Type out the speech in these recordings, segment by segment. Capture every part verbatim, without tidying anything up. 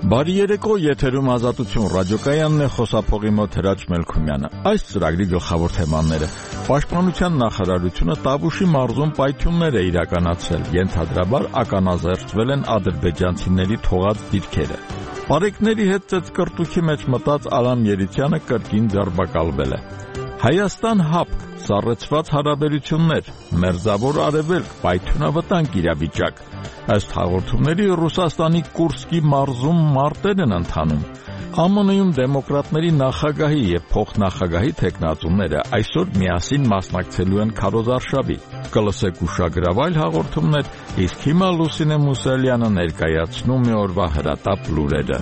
Բարի երեկո, եթերում Ազատություն ռադիոկայանն է, խոսափողի մոտ Հրաչ Մելքումյանը։ Այս ծրագրի գլխավոր թեմաները. Պաշտպանության նախարարությունը Տավուշի մարզում պայթյուններ է իրականացրել, ենթադրաբար ականազերծվել են ադրբեջանցիների թողած դիրքերը։ Պարեկների հետ ծեծկռտուքի մեջ մտած Ալամ Երիցյանը կրկին ձերբակալվել է։ Հայաստան-Հապկ սառեցված հարաբերություններ, Մերձավոր Արևելք, պայթյունավտանգ իրավիճակ։ Ըստ հաղորդումների Ռուսաստանի Կուրսկի մարզում մարտեր են ընթանում։ Է Մ Ն-ում դեմոկրատների նախագահի եւ փոխնախագահի թեկնածուները այսօր միասին մասնակցելու են քարոզարշավի։ Կլսեք ուշագրավայր հաղորդումներ, իսկ հիմա Լուսինե Մուսալյանը ներկայացնում է օրվա հրատապ լուրերը։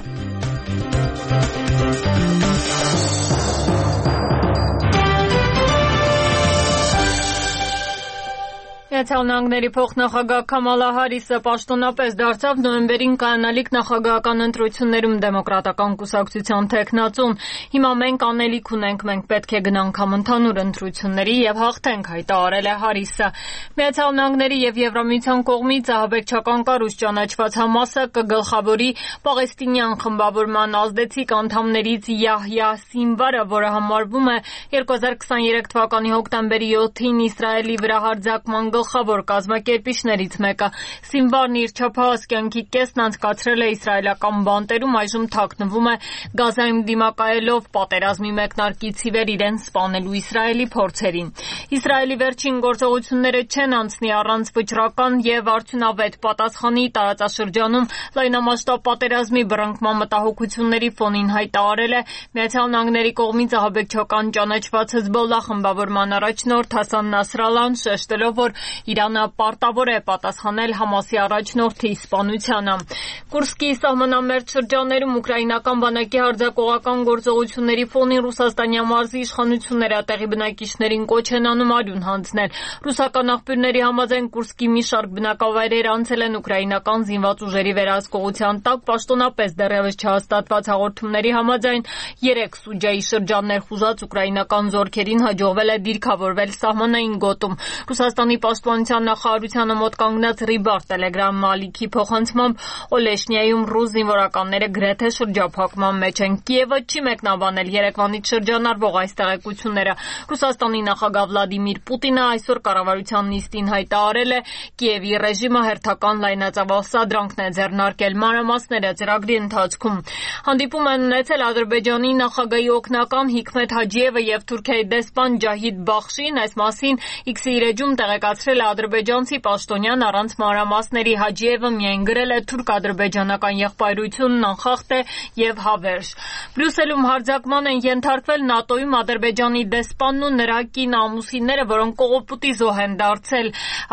Միացյալ Նահանգների փոխնախագահ Քամալա Հարիսը պաշտոնապես դարձավ նոյեմբերին կայանալիք նախագահական ընտրություններում դեմոկրատական կուսակցության թեկնածուն։ Հիմա մենք անելիք ունենք, մենք պետք է գնանք համընդհանուր ընտրությունների եւ հաղթենք, հայտարարել է Հարիսը։ Միացյալ Նահանգների եւ Եվրամիության կողմից ահաբեկչական կառույց ճանաչված Համասը կգլխավորի պաղեստինյան խմբավորման ազդեցիկ անդամներից Յահյա Սինվարը, որը համարվում է երկու հազար քսաներեք թվականի հոկտեմբերի յոթին Իսրայելի վրա հարձակման գլխավոր կազմակերպիչներից մեկը։ Սինվարն իր չափահաս կյանքի կեսն անցկացրել է իսրայելական բանտերում, այժմ թաքնվում է Գազայում դիմակայելով պատերազմի մեկնարկից ի վեր իրեն սպանելու Իսրայելի փորձերին։ Իսրայելի վերջին գործողությունները չեն անցնի առանց վճռական եւ արդյունավետ պատասխանի տարածաշրջանում լայնամասշտաբ պատերազմի բռնկման մտահոգությունների ֆոնին, հայտարարել է Միացյալ Նահանգների կողմից ահաբեկչական ճանաչված Հեզբոլլահ խմբավորման առաջնորդ Հասան Նասրալլահն, շեշտելով, որ Իրանը պարտավոր է պատասխանել Համասի առաջնորդի սպանությանը։ Կուրսկի սահմանամերձ շրջաններում ուկրաինական բանակի հարձակողական գործողությունների ֆոնին ռուսաստանյան մարզի իշխանությունները տեղի բնակիչներին կոչ են անում արյուն հանձնել։ Ռուսական աղբյուրների համաձայն Կուրսկի մի շարք բնակավայրեր անցել են ուկրաինական զինված ուժերի վերահսկողության տակ, պաշտոնապես դեռևս չհաստատված հաղորդումների համաձայն երեք Սուջայի շրջաններ խուզած ուկրաինական զորքերին հաջողվել է դիրքավորվել սահմանային գոտում։ Ռուսաստանի պաշտպանության նախարարությանը մոտ կանգնած Ռիբար տելեգրամ մալիքի փոխանցմամբ Օլեշնիայում ռուս զինվորականները գրեթե շրջափակման մեջ են։ Կիևը չի մեկնաբանել երեկվանից շրջանառվող այս տեղեկությունները։ Ռուսաստանի նախագահ Վլադիմիր Պուտինը այսօր կառավարության նիստին հայտարարել է Կիևի ռեժիմը հերթական լայնածավալ սադրանքն է ձեռնարկել մանրամասները ծրագրի ընթացքում։ Հանդիպում են ունեցել Ադրբեջանի նախագահի օգնական Հիքմեթ Հաջիևը եւ Թուրքիայի դեսպան Ջահիդ Բախշին։ Այս մասին X-ի էջում տեղեկացրել է ադրբեջանցի պաշտոնյան առանց մանրամասների։ Հաջիևը միայն գրել է թուրք-ադրբեջանական եղբայրությունն անխախտ է եւ հավերժ։ Բրյուսելում հարձակման են ենթարկվել ՆԱՏՕ-ում Ադրբեջանի դեսպանն ու նրա կին ամուսինները, որոնք կողոպուտի զոհ են դարձել,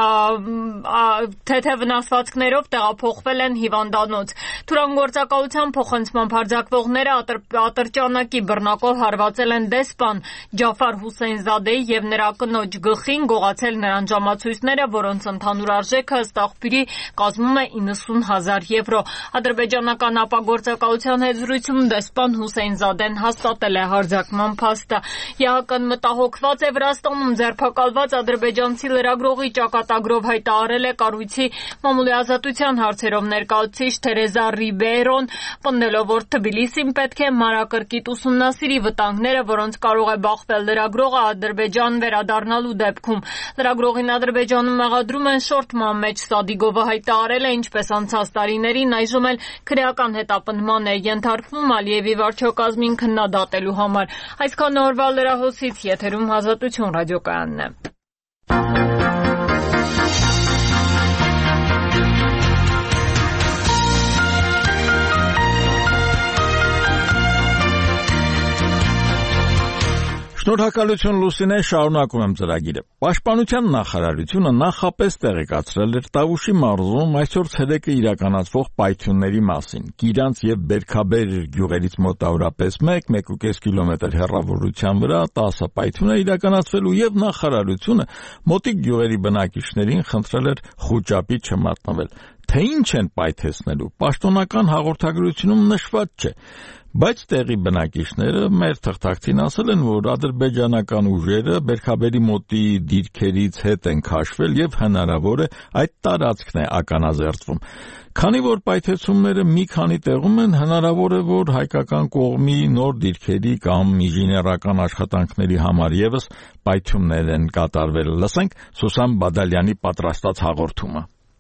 թեթե վնասվածքներով տեղափոխվել են հիվանդանոց։ Թուրանգործակալության փոխանցմամբ հարձակվողները ատրճանակի բռնակով հարվածել են դեսպան Ջաֆար Հուսեյնզադեի եւ նրա կնոջ գլխին, գողացել նրան ժամացույցները, որոնց ընդհանուր արժեքը ըստ աղբյուրի կազմում է իննսուն հազար եվրո։ Ադրբեջանական ապագործակալության հետ զրույցում դեսպան Հուսեյնզադեն հաստատել է հարձակման փաստը։ ԵԱՀԿ-ն մտահոգված է Վրաստանում ձերբակալված ադրբեջանցի լրագրողի ճակատագրով, հայտարարել է կառույցի մամուլի ազատության հարցերով ներկայացուցիչ Թերեզա Ռիբեյրոն, պնդելով, որ Թբիլիսին պետք է մանրակրկիտ ուսումնասիրի վտանգները, որոնց կարող է բախվել լրագրողը Ադրբեջան վերադառնալու դեպքում։ Լրագրողին Ադրբեջանում մեղադրում են շորթման մեջ։ Սադիգովը հայտարարել է, ինչպես անցած տարիներին, այժմ էլ քրեական հետապնդման է ենթարկվում Ալիևի վարչակազմին քննադատելու համար։ Այսքան օրվա լրահոսից, եթերում Ազատություն ռադիոկայանն է։ Շնորհակալություն Լուսինե, շարունակում եմ ծրագիրը։ Պաշտպանության նախարարությունը նախապես տեղեկացրել էր Տավուշի մարզում այսօր ցերեկը իրականացվող պայթյունների մասին։ Գիրանց եւ Բերքաբեր գյուղերից մոտավորապես մեկ մեկ ու կես կիլոմետր հեռավորության վրա տասը պայթյուն է իրականացվելու եւ նախարարությունը մոտիկ գյուղերի բնակիչներին խնդրել էր խուճապի չմատնվել։ Թե ինչ են պայթեցնելու, պաշտոնական հաղորդագրությունում նշված չէ, բայց տեղի բնակիչները մեր թղթակցին ասել են, որ ադրբեջանական ուժերը Բերքաբերի մոտի դիրքերից հետ են քաշվել եւ հնարավոր է այդ տարածքն է ականազերծվում։ Քանի որ պայթեցումները մի քանի տեղում են, հնարավոր է, որ հայկական կողմի նոր դիրքերի կամ ինժեներական աշխատանքների համար եւս պայթյուններ են կատարվել։ Լսենք Սուսան Բադալյանի պատրաստած հաղորդումը։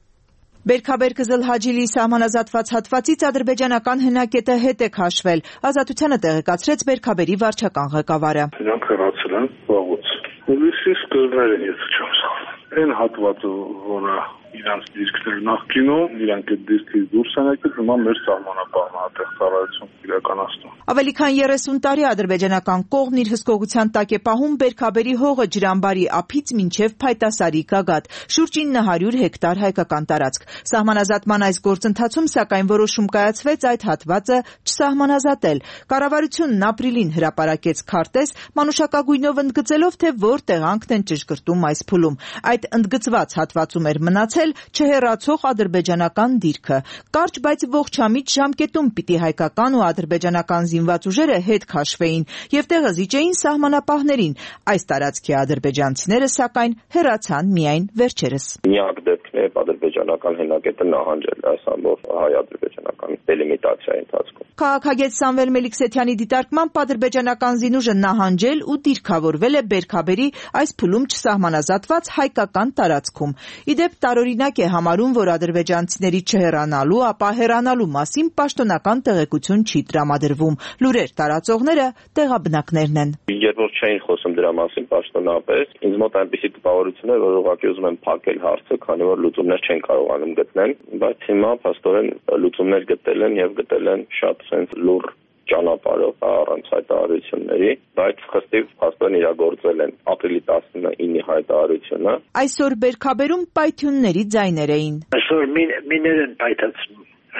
Բերքաբեր-Կզլհաջիլի սահմանազատված հատվածից ադրբեջանական հնակետը հետ է քաշվել, ազատությանը տեղեկացրեց Բերքաբերի վարչական ղեկավարը։ Նրանք հեռացել են վաղուց։ Հուլիսի սկզբներ են, եթե չեմ սխալվում։ Այն հատվածը, որը իրանց դիրքներ նախկինում, իրանք այդ դիրքից դուրս են եկել, հիմա մեր սահմանապահն այդտեղ ծառայություն իրականացնում։ Ավելի քան երեսուն տարի ադրբեջանական կողմն իր հսկողության տակ է պահում Բերքաբերի հողը Ջրամբարի ափից մինչև Փայտասարի գագաթ, շուրջ ինը հարյուր հեկտար հայկական տարածք։ Սահմանազատման այս գործընթացում սակայն որոշում կայացվեց այդ հատվածը չսահմանազատել։ Կառավարությունն ապրիլին հրապարակեց քարտեզ, մանուշակագույնով ընդգծելով, թե որ տեղանքն են ճշգրտում այս փուլում։ Այդ ընդգծված հատվածում էր մնացել չհեռացող ադրբեջանական դիրքը։ Կարճ, բայց ողջամիտ ժամկետում պիտի հայկական ու ադրբեջանական զինված ուժերը հետ քաշվեին եւ տեղը զիջեին սահմանապահներին։ Այս տարածքի ադրբեջանցիները սակայն հեռացան միայն վերջերս։ Միակ դեպքն է ադրբեջանական հենակետը նահանջել այս ամբողջ հայ-ադրբեջանական դելիմիտացիայի ընթացքում։ Քաղաքագետ Սամվել Մելիքսեթյանի դիտարկմամբ ադրբեջանական զինուժը նահանջել ու դիրքավորվել է Բերքաբերի այս փուլում չսահմանազատված հայկական տարածքում։ Իդեպ տարօրինակ է համարում, որ ադրբեջանցիների չհեռանալու, ապա հեռանալու մասին պաշտոնական տեղեկություն չի տրամադրվում։ Լուրեր տարածողները տեղաբնակներն են։ Երբ որ չէին խոսում դրա մասին պաշտոնապես, ինձ մոտ այնպիսի տպավորություն էր, որ ուղղակի ուզում են փակել հարցը, քանի որ լուծումներ չեն կարողանում գտնել, բայց հիմա փաստորեն լուծումներ գտել են եւ գտել են շատ sense լուր ճանապարհով առանց հայտարարությունների, բայց խստիվ փաստորեն իրագործել են ապրիլի տասնինի հայտարարությունը։ Այսօր Բերքաբերում պայթյունների ձայներ էին։ Այսօր միներ են պայթացնում։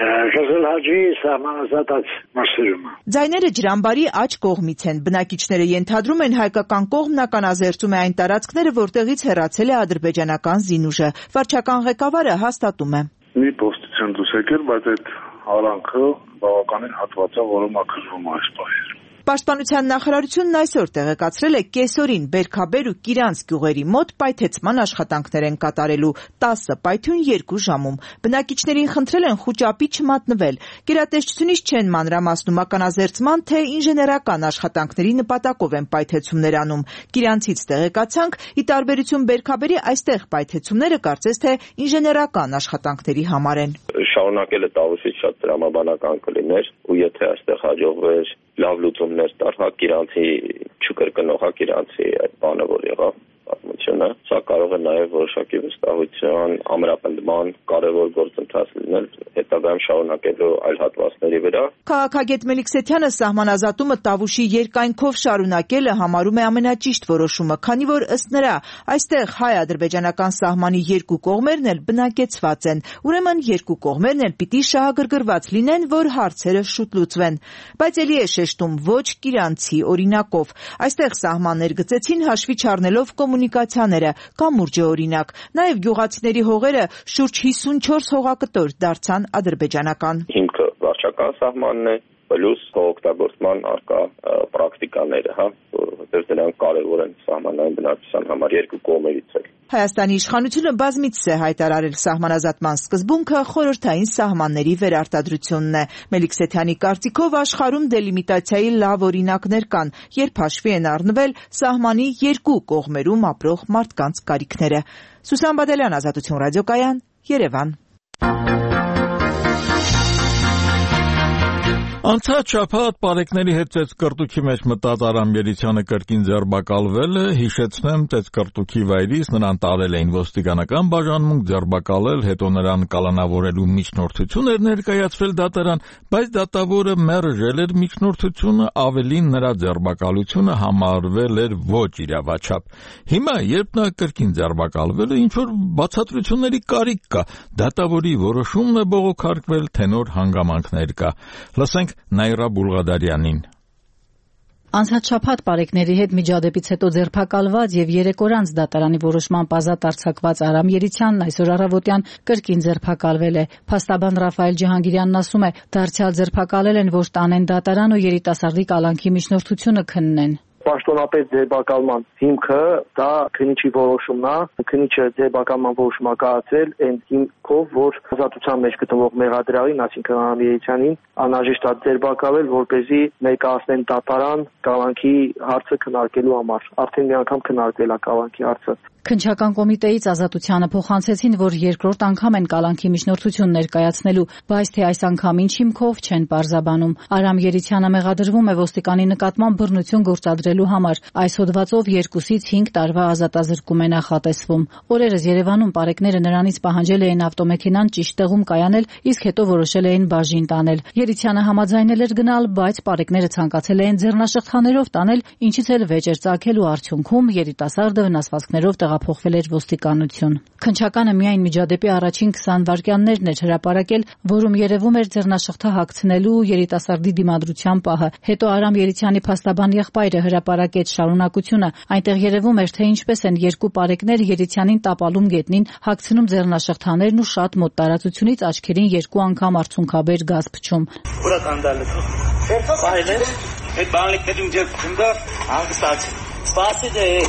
Կզլհաջի սահմանազատած մասերում։ Ձայները Ջրամբարի աջ կողմից են։ Բնակիչները ենթադրում են հայկական կողմն ականազերծում է այն տարածքները, որտեղից հեռացել է ադրբեջանական զինուժը։ Վարչական ղեկավարը հաստատում է։ Մի պոստից են դուրս եկել, բայց այդ արանքը բավականին հատված է, որը մաքրվում է այս պահերում։ Պաշտպանության նախարարությունն այսօր տեղեկացրել է կեսօրին Բերքաբեր ու Կիրանց գյուղերի մոտ պայթեցման աշխատանքներ են կատարելու տասը պայթյուն երկու ժամում։ Բնակիչներին խնդրել են խուճապի չմատնվել։ Գերատեսչությունից չեն մանրամասնում ականազերծման, թե ինժեներական աշխատանքների նպատակով են պայթեցումներ անում։ Կիրանցից տեղեկացանք, ի տարբերություն Բերքաբերի, այստեղ պայթեցումները կարծես թե ինժեներական աշխատանքների համար են։ Շարունակելը տավուշից շատ դրամաբանական կլիներ, ու եթե այստեղ հաջողվեր լավ լուծումներ տալ, հա Կիրանցի չկրկնող, հա Կիրանցի այդ բանը, որ եղավ պատմությունը, սա կարող է նաև որոշակի վստահության, ամրապնդման կարևոր գործընթաց լինել հետագայում շարունակելու այլ հատվածների վրա։ Քաղաքագետ Մելիքսեթյանը սահմանազատումը Տավուշի երկայնքով շարունակելը համարում է ամենաճիշտ որոշումը, քանի որ ըստ նրա այստեղ հայ-ադրբեջանական սահմանի երկու կողմերն էլ բնակեցված են, ուրեմն երկու կողմերն էլ պիտի շահագրգռված լինեն, որ հարցերը շուտ լուծվեն։ Բայց ելի է շեշտում ոչ Կիրանցի օրինակով։ Այստեղ սահմաններ գծեցին հաշվի չառնելով կոմունիկացիաները, կամուրջը օրինակ, նաև գյուղացիների հողերը շուրջ հիսունչորս հողակտոր դարձան ադրբեջանական։ Հիմքը վարչական սահմանն է, պլյուս օգտագործման արկա պրակտիկաները, հա, որովհետև դրանք կարևոր են սահմանային բնակչության համար երկու կողմերից էլ։ Հայաստանի իշխանությունը բազմիցս է հայտարարել սահմանազատման սկզբունքը խորհրդային սահմանների վերարտադրությունն է։ Մելիքսեթյանի կարծիքով աշխարհում դելիմիտացիայի լավ օրինակներ կան, երբ հաշվի են առնվել սահմանի երկու կողմերում ապրող մարդկանց կարիքները։ Սուսան Բադալյան, Ազատություն ռադիոկայան, Երևան։ Անցած շաբաթ պարեկների հետ ծեծկռտուքի մեջ մտած Արամ Երիցյանը կրկին ձերբակալվել է, հիշեցնեմ, ծեծկռտուքի վայրից նրան տարել էին ոստիկանական բաժանմունք, ձերբակալել, հետո նրան կալանավորելու միջնորդություն էր ներկայացվել դատարան, բայց դատավորը մերժել էր միջնորդությունը, ավելին նրա ձերբակալությունը համարվել էր ոչ իրավաչափ։ Հիմա, երբ նա կրկին ձերբակալվել է, ինչ-որ բացատրությունների կարիք կա, դատավորի որոշումն է բողոքարկվել, թե նոր հանգամանքներ կա։ Լսենք Նայրա Բուլղադարյանին։ Անցած շաբաթ պարեկների հետ միջադեպից հետո ձերբակալված եւ երեք օր անց դատարանի որոշմամբ ազատ արձակված Արամ Երիցյանն այսօր առավոտյան կրկին ձերբակալվել է։ Փաստաբան Ռաֆայել Ջհանգիրյանն ասում է, դարձյալ ձերբակալել են, որ տանեն դատարան ու երիտասարդի կալանքի միջնորդությունը քննեն։ Պաշտոնապես ձերբակալման հիմքը դա քննիչի որոշումն է, քննիչը ձերբակալման որոշում է կայացրել այն հիմքով, որ ազատության մեջ գտնվող մեղադրողին, այսինքն Արամ Երիցյանին, անհրաժեշտ է ձերբակալել, որպեսզի ներկայացնեն դատարան կալանքի հարցը քննարկելու համար։ Արդեն մի անգամ քննարկվել է կալանքի հարցը։ Քննչական կոմիտեից ազատությանը փոխանցեցին, որ երկրորդ անգամ են կալանքի միջնորդություն ներկայացնելու, բայց թե այս անգամ ինչ հիմքով չեն պարզաբանում։ Արամ Երիցյանը մեղադրվում է ոստիկանի նկատմամբ բռնություն գործադրելու համար։ Այս հոդվածով երկուսից հինգ տարվա ազատազրկում է նախատեսվում։ Օրերս Երևանում պարեկները նրանից պահանջել էին ավտոմեքենան ճիշտ տեղում կայանել, իսկ հետո որոշել էին բաժին տանել։ Երիցյանը համաձայնել էր գնալ, բայց պարեկները ցանկացել էին ձեռնաշղթաներով տանել, ինչից էլ վեճ էր ծագելու արդյունքում երիտասարդը վնասվածքներով տեղափոխվել էր ոստիկանություն։ Քննչականը միայն միջադեպի առաջին քսան վայրկյաններն էր հրապարակել, որում երևում էր ձեռնաշղթա հագցնելու երիտասարդի դիմադրության պահը։ Հետո Արամ Երիցյանի փաստաբան եղբայրը հրապարակեց շարունակությունը։ Այնտեղ երևում էր, թե ինչպես են երկու պարեկներ Երիցյանին տապալում գետնին, հագցնում ձեռնաշղթաներն ու շատ մոտ տարածությունից աչքերին երկու անգամ արցունքաբեր գազ փչում։ Ուրա կանդալը։ Բայլե, այդ բանալիքներում ձեր քնդա հանգստաց։ Սպասի դե։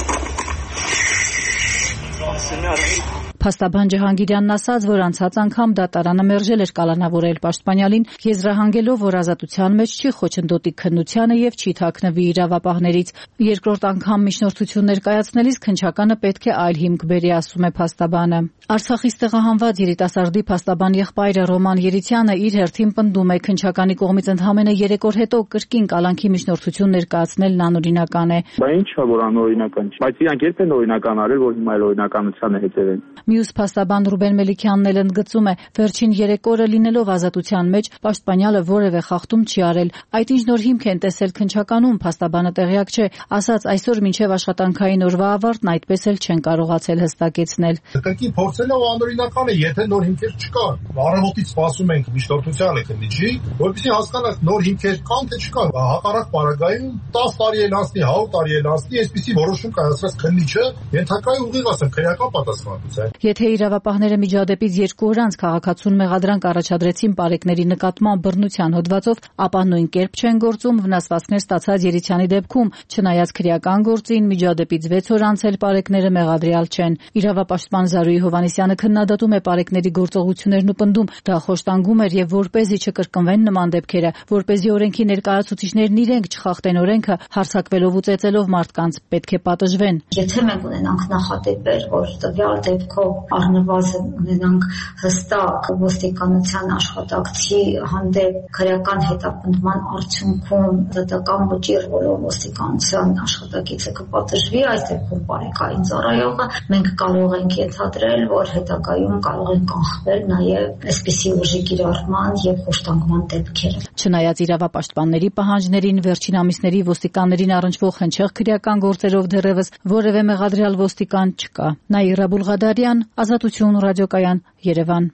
Փաստաբան Ջհանգիրյանն ասաց, որ անցած անգամ դատարանը մերժել էր կալանավորել պաշտպանյալին, եզրահանգելով, որ ազատության մեջ չի խոչընդոտի քննությանը եւ չի թաքնվի իրավապահներից։ Երկրորդ անգամ միջնորդություն ներկայացնելիս քննչականը պետք է այլ հիմք բերի, ասում է փաստաբանը։ Արցախից տեղահանված երիտասարդի փաստաբան եղբայրը Ռոման Երիցյանը իր հերթին պնդում է, քննչականի կողմից ընդամենը երեք օր հետո կրկին կալանքի միջնորդություն ներկայացնելն անօրինական է։ Բա ինչ է, որ անօրինական չի։ Բայց իրանք երբ են օրինական արել, որ հիմա էլ օրինականությանը հետևեն։ Մյուս փաստաբան Ռուբեն Մելիքյանն էլ ընդգծում է, վերջին երեք օրը լինելով ազատության մեջ պաշտպանյալը որևէ խախտում չի արել։ Այդ ինչ նոր հիմք են տեսել քննչականում, փաստաբանը տեղյակ չէ, ասաց այսօր մինչև աշխատանքային օրվա ավարտն այդպես էլ չեն կարողացել հստակեցնել։ Կրկին փորձելով անօրինական է, եթե նոր հիմքեր չկան։ Առավոտից սպասում ենք միջնորդությանը քննիչի, որպեսզի հասկանանք նոր հիմքեր կան թե չկան։ Հակառակ պարագայում տասը տարի էլ անցնի, հարյուր տարի էլ անցնի, այսպիսի որոշում կայացրած քննիչը ենթակա է ուղիղ ասեմ քրեական պատասխանատվության։ Եթե իրավապահները միջադեպից երկու օր անց քաղաքացուն մեղադրանք առաջադրեցին պարեկների նկատմամբ բռնության հոդվածով, ապա նույն կերպ չեն գործում վնասվածքներ ստացած Երիցյանի դեպքում, չնայած քրեական գործին միջադեպից վեց օր անց էլ պարեկները մեղադրյալ չեն։ Իրավապաշտպան Զարուհի Հովհաննիսյանը քննադատում է պարեկների գործողություններն ու պնդում, դա խոշտանգում էր եւ որպեսզի չկրկնվեն նման դեպքերը, որպեսզի օրենքի ներկայացուցիչներն իրենք չխախտեն օրենքը, հարձակվելով ու ծեծելով մարդկանց, պետք է պատժվեն։ Եթե մենք ունենանք նախադեպեր, որ տվյալ դեպքով առնվազն ունենանք հստակ ոստիկանության աշխատակցի հանդեպ քրեական հետապնդման արդյունքում դատական վճիռ, որով ոստիկանության աշխատակիցը կպատժվի, այս դեպքում պարեկային ծառայողը, մենք կարող ենք ենթադրել, որ հետագայում կարող են կանխվել նաև այսպիսի ուժի կիրառման եւ խոշտանգման դեպքերը։ Չնայած իրավապաշտպանների պահանջներին, վերջին ամիսների ոստիկաններին առնչվող հնչեղ քրեական գործերով դեռևս որևէ մեղադրյալ ոստիկան չկա։ Նաիրա Բուլղադարյան, Ազատություն ռադիոկայան, Երևան։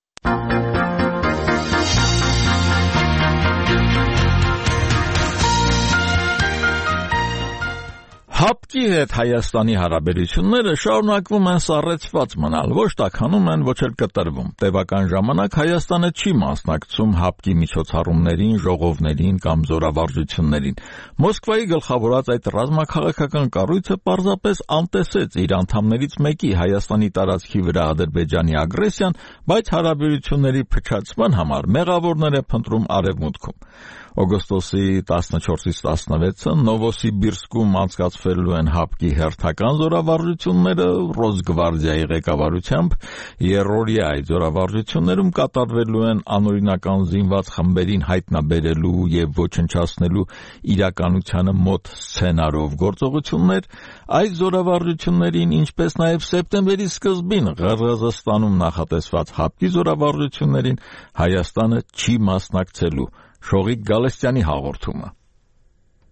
ՀԱՊԿ-ի հետ Հայաստանի հարաբերությունները շարունակվում են սառեցված մնալ, ոչ տաքանում են, ոչ էլ կտրվում։ Տևական ժամանակ Հայաստանը չի մասնակցում ՀԱՊԿ-ի միջոցառումներին, ժողովներին կամ զորավարժություններին։ Մոսկվայի գլխավորած այդ ռազմաքաղաքական կառույցը պարզապես անտեսեց իր անդամներից մեկի Հայաստանի տարածքի վրա Ադրբեջանի ագրեսիան, բայց հարաբերությունների փչացման համար մեղավորներ է փնտրում Արևմուտքում։ Օգոստոսի տասնչորսից տասնվեցը Նովոսիբիրսկում անցկացվելու են ՀԱՊԿ-ի հերթական զորավարժությունները Ռոսգվարդիայի ղեկավարությամբ, երրորդյա այդ զորավարժություններում կատարվելու են անօրինական զինված խմբերին հայտնաբերելու եւ ոչնչացնելու իրականությանը մոտ սցենարով գործողություններ։ Այս զորավարժություններին, ինչպես նաեւ սեպտեմբերի սկզբին Ղրղըզստանում նախատեսված ՀԱՊԿ-ի զորավարժություններին Հայաստանը չի մասնակցելու։ Շողիկ Գալստյանի հաղորդումը։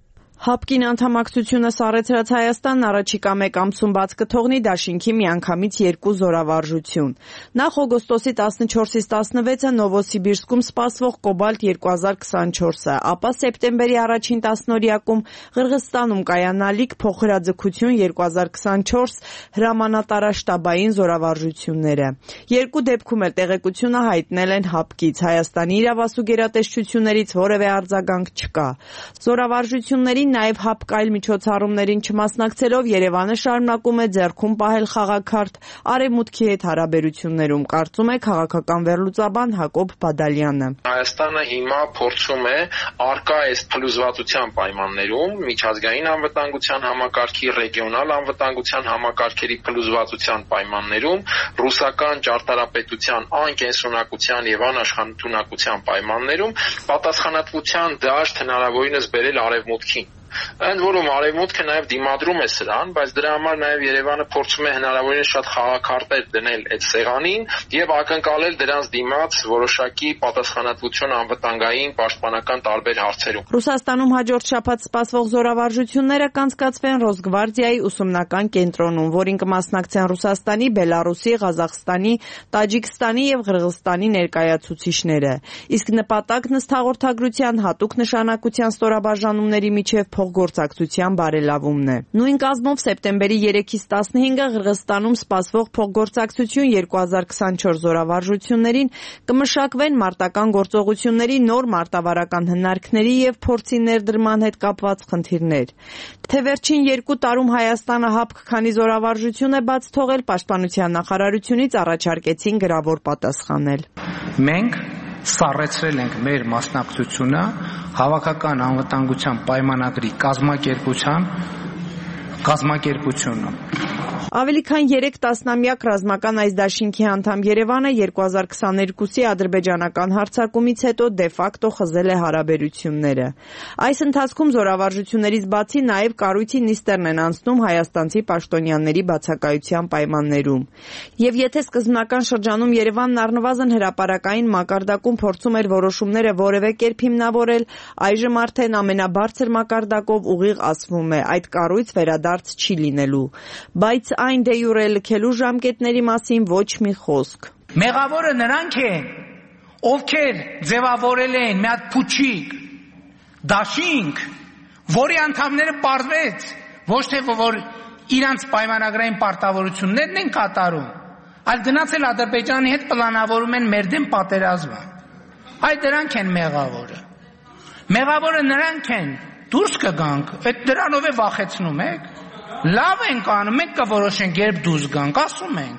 ՀԱՊԿ-ին անդամակցությունը սառեցրած Հայաստանն առաջիկա մեկ ամսում բաց կթողնի դաշինքի միանգամից երկու զորավարժություն։ Նախ օգոստոսի տասնչորսից տասնվեցը Նովոսիբիրսկում սպասվող Կոբալտ երկու հազար քսանչորսը, ապա սեպտեմբերի առաջին տասնօրյակում Ղրղըզստանում կայանալիք փոխհրաձգություն երկու հազար քսանչորս հրամանատարաշտաբային զորավարժությունները։ Երկու դեպքում էլ տեղեկությունը հայտնել են ՀԱՊԿ-ից, Հայաստանի իրավասու գերատեսչություններից որևէ արձագանք չկա։ Զորավարժություններին նաև ՀԱՊԿ այլ միջոցառումներին չմասնակցելով Երևանը շարունակում է ձեռքում պահել խաղաքարտ Արևմուտքի հետ հարաբերություններում, կարծում է քաղաքական վերլուծաբան Հակոբ Բադալյանը։ Հայաստանը հիմա փորձում է առկա այս փլուզվածության պայմաններում միջազգային անվտանգության համակարգի, ռեգիոնալ անվտանգության համակարգերի փլուզվածության պայմաններում, ռուսական ճարտարապետության անկենսունակության եւ անաշխատունակության պայմաններում պատասխանատվության դաշտ հնարավորինս բերել Արևմուտքին։ Ընդ որում Արևմուտքը նաև դիմադրում է սրան, բայց դրա համար նաև Երևանը փորձում է հնարավորինս շատ խաղաքարտեր դնել այդ սեղանին եւ ակնկալել դրանց դիմաց որոշակի պատասխանատվություն անվտանգային պաշտպանական տարբեր հարցերում։ Ռուսաստանում հաջորդ շաբաթ սպասվող զորավարժությունները կանցկացվեն Ռոսգվարդիայի ուսումնական կենտրոնում, որին կմասնակցեն Ռուսաստանի, Բելարուսի, Ղազախստանի, Տաջիկստանի եւ Ղրղըզստանի ներկայացուցիչները։ Իսկ նպատակն ըստ հաղորդագրության հատուկ նշանակության ստորաբաժանումների միջև փոխգործակցության բարելավումն է։ Նույն կազմով սեպտեմբերի երեքից տասնհինգը Ղրղըզստանում սպասվող փոխգործակցություն երկու հազար քսանչորս զորավարժություններին կմշակվեն մարտական գործողությունների նոր մարտավարական հնարքների եւ փորձի ներդրման հետ կապված խնդիրներ։ Թե վերջին երկու տարում Հայաստանը ՀԱՊԿ քանի զորավարժություն է բաց թողել, Պաշտպանության նախարարությունից առաջարկեցին գրավոր պատասխանել։ Մենք սառեցրել ենք մեր մասնակցությունը հավաքական անվտանգության պայմանագրի կազմակերպության կազմակերպությունը։ Ավելի քան երեք տասնամյակ ռազմական այս դաշինքի անդամ Երևանը երկու հազար քսաներկուսի ադրբեջանական հարձակումից հետո դե ֆակտո խզել է հարաբերությունները։ Այս ընթացքում զորավարժություններից բացի նաև կառույցի նիստերն են անցնում հայաստանցի պաշտոնյաների բացակայության պայմաններում։ Եվ եթե սկզբնական շրջանում Երևանն առնվազն հրապարակային մակարդակում փորձում էր որոշումները որևէ կերպ հիմնավորել, այժմ արդեն ամենաբարձր մակարդակով ուղիղ ասվում է այդ կառույց վերադարձ չի լինելու։ Բայց այն դե յուրե լքելու ժամկետների մասին ոչ մի խոսք։ Մեղավորը նրանք են, ովքեր ձևավորել են մի հատ փուչիկ դաշինք, որի անդամները պարզվեց ոչ թե որ իրանց պայմանագրային պարտավորություններն են կատարում, այլ գնացել Ադրբեջանի հետ պլանավորում են մեր դեմ պատերազմը։ Այ դրանք են մեղավորը։ Մեղավորը նրանք են, դուրս կգանք, այդ դրանով է վախեցնում եք։ Լավ ենք անում, մենք կորոշենք երբ դուրս գանք, ասում ենք։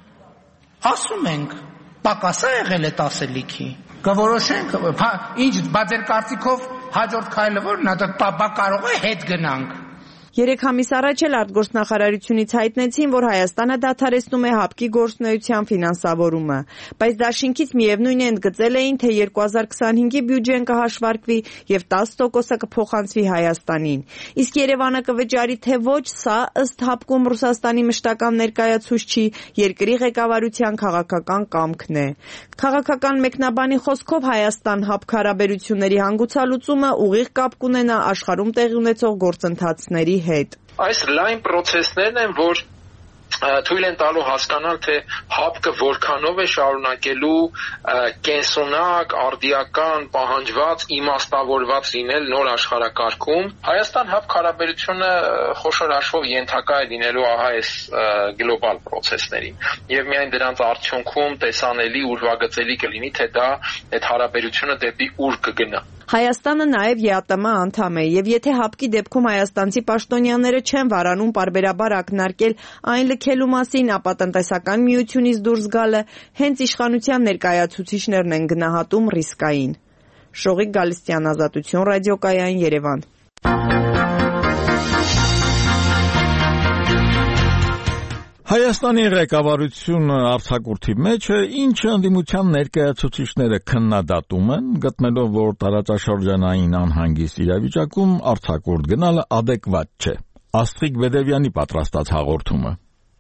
Ասում ենք, պակաս է եղել այդ ասելիքի։ Կորոշենք, ինչ, բա ձեր կարծիքով հաջորդ քայլը որն է, բա կարող է հետ գնանք։ Երեք ամիս առաջ էլ արտգործնախարարությունից հայտնեցին, որ Հայաստանը դադարեցնում է ՀԱՊԿ-ի գործունեության ֆինանսավորումը, բայց դաշինքից միևնույն է ընդգծել էին, թե երկու հազար քսանհինգի բյուջեն կհաշվարկվի եւ տասը տոկոսը կփոխանցվի Հայաստանին։ Իսկ Երևանը կվճարի թե ոչ, սա ըստ ՀԱՊԿ-ում Ռուսաստանի մշտական ներկայացուցչի երկրի ղեկավարության քաղաքական կամքն է։ Քաղաքական մեկնաբանի խոսքով Հայաստան-ՀԱՊԿ հարաբերությունների հանգուցալուծումը ուղիղ կապ կունենա աշխարհում տեղի ունեցող գործընթացների հետ։ Այս լայն process-ներն են, որ թույլ են տալու հասկանալ, թե ՀԱՊԿ-ը որքանով է շարունակելու կենսունակ, արդիական, պահանջված, իմաստավորված լինել նոր աշխարհակարգում։ Հայաստան-ՀԱՊԿ հարաբերությունը խոշոր հաշվով ենթակա է լինելու ահա այս գլոբալ process-ներին։ Եվ միայն դրանց արդյունքում տեսանելի, ուրվագծելի կլինի, թե դա այդ հարաբերությունը դեպի ուր կգնա։ Հայաստանը նաև ԵԱՏՄ անդամ է, եւ եթե ՀԱՊԿ-ի դեպքում հայաստանցի պաշտոնյաները չեն վարանում պարբերաբար ակնարկել այն լքելու մասին, ապա տնտեսական միությունից դուրս գալը հենց իշխանության ներկայացուցիչներն են գնահատում ռիսկային։ Շողիկ Գալստյան, Ազատություն ռադիոկայան, Երևան։ Հայաստանի ղեկավարությունը արձակուրդի մեջ է, ինչը ընդդիմության ներկայացուցիչները քննադատում են, գտնելով, որ տարածաշրջանային անհանգիստ իրավիճակում արձակուրդ գնալը adekvat չէ։ Աստղիկ Բեդևյանի պատրաստած հաղորդումը։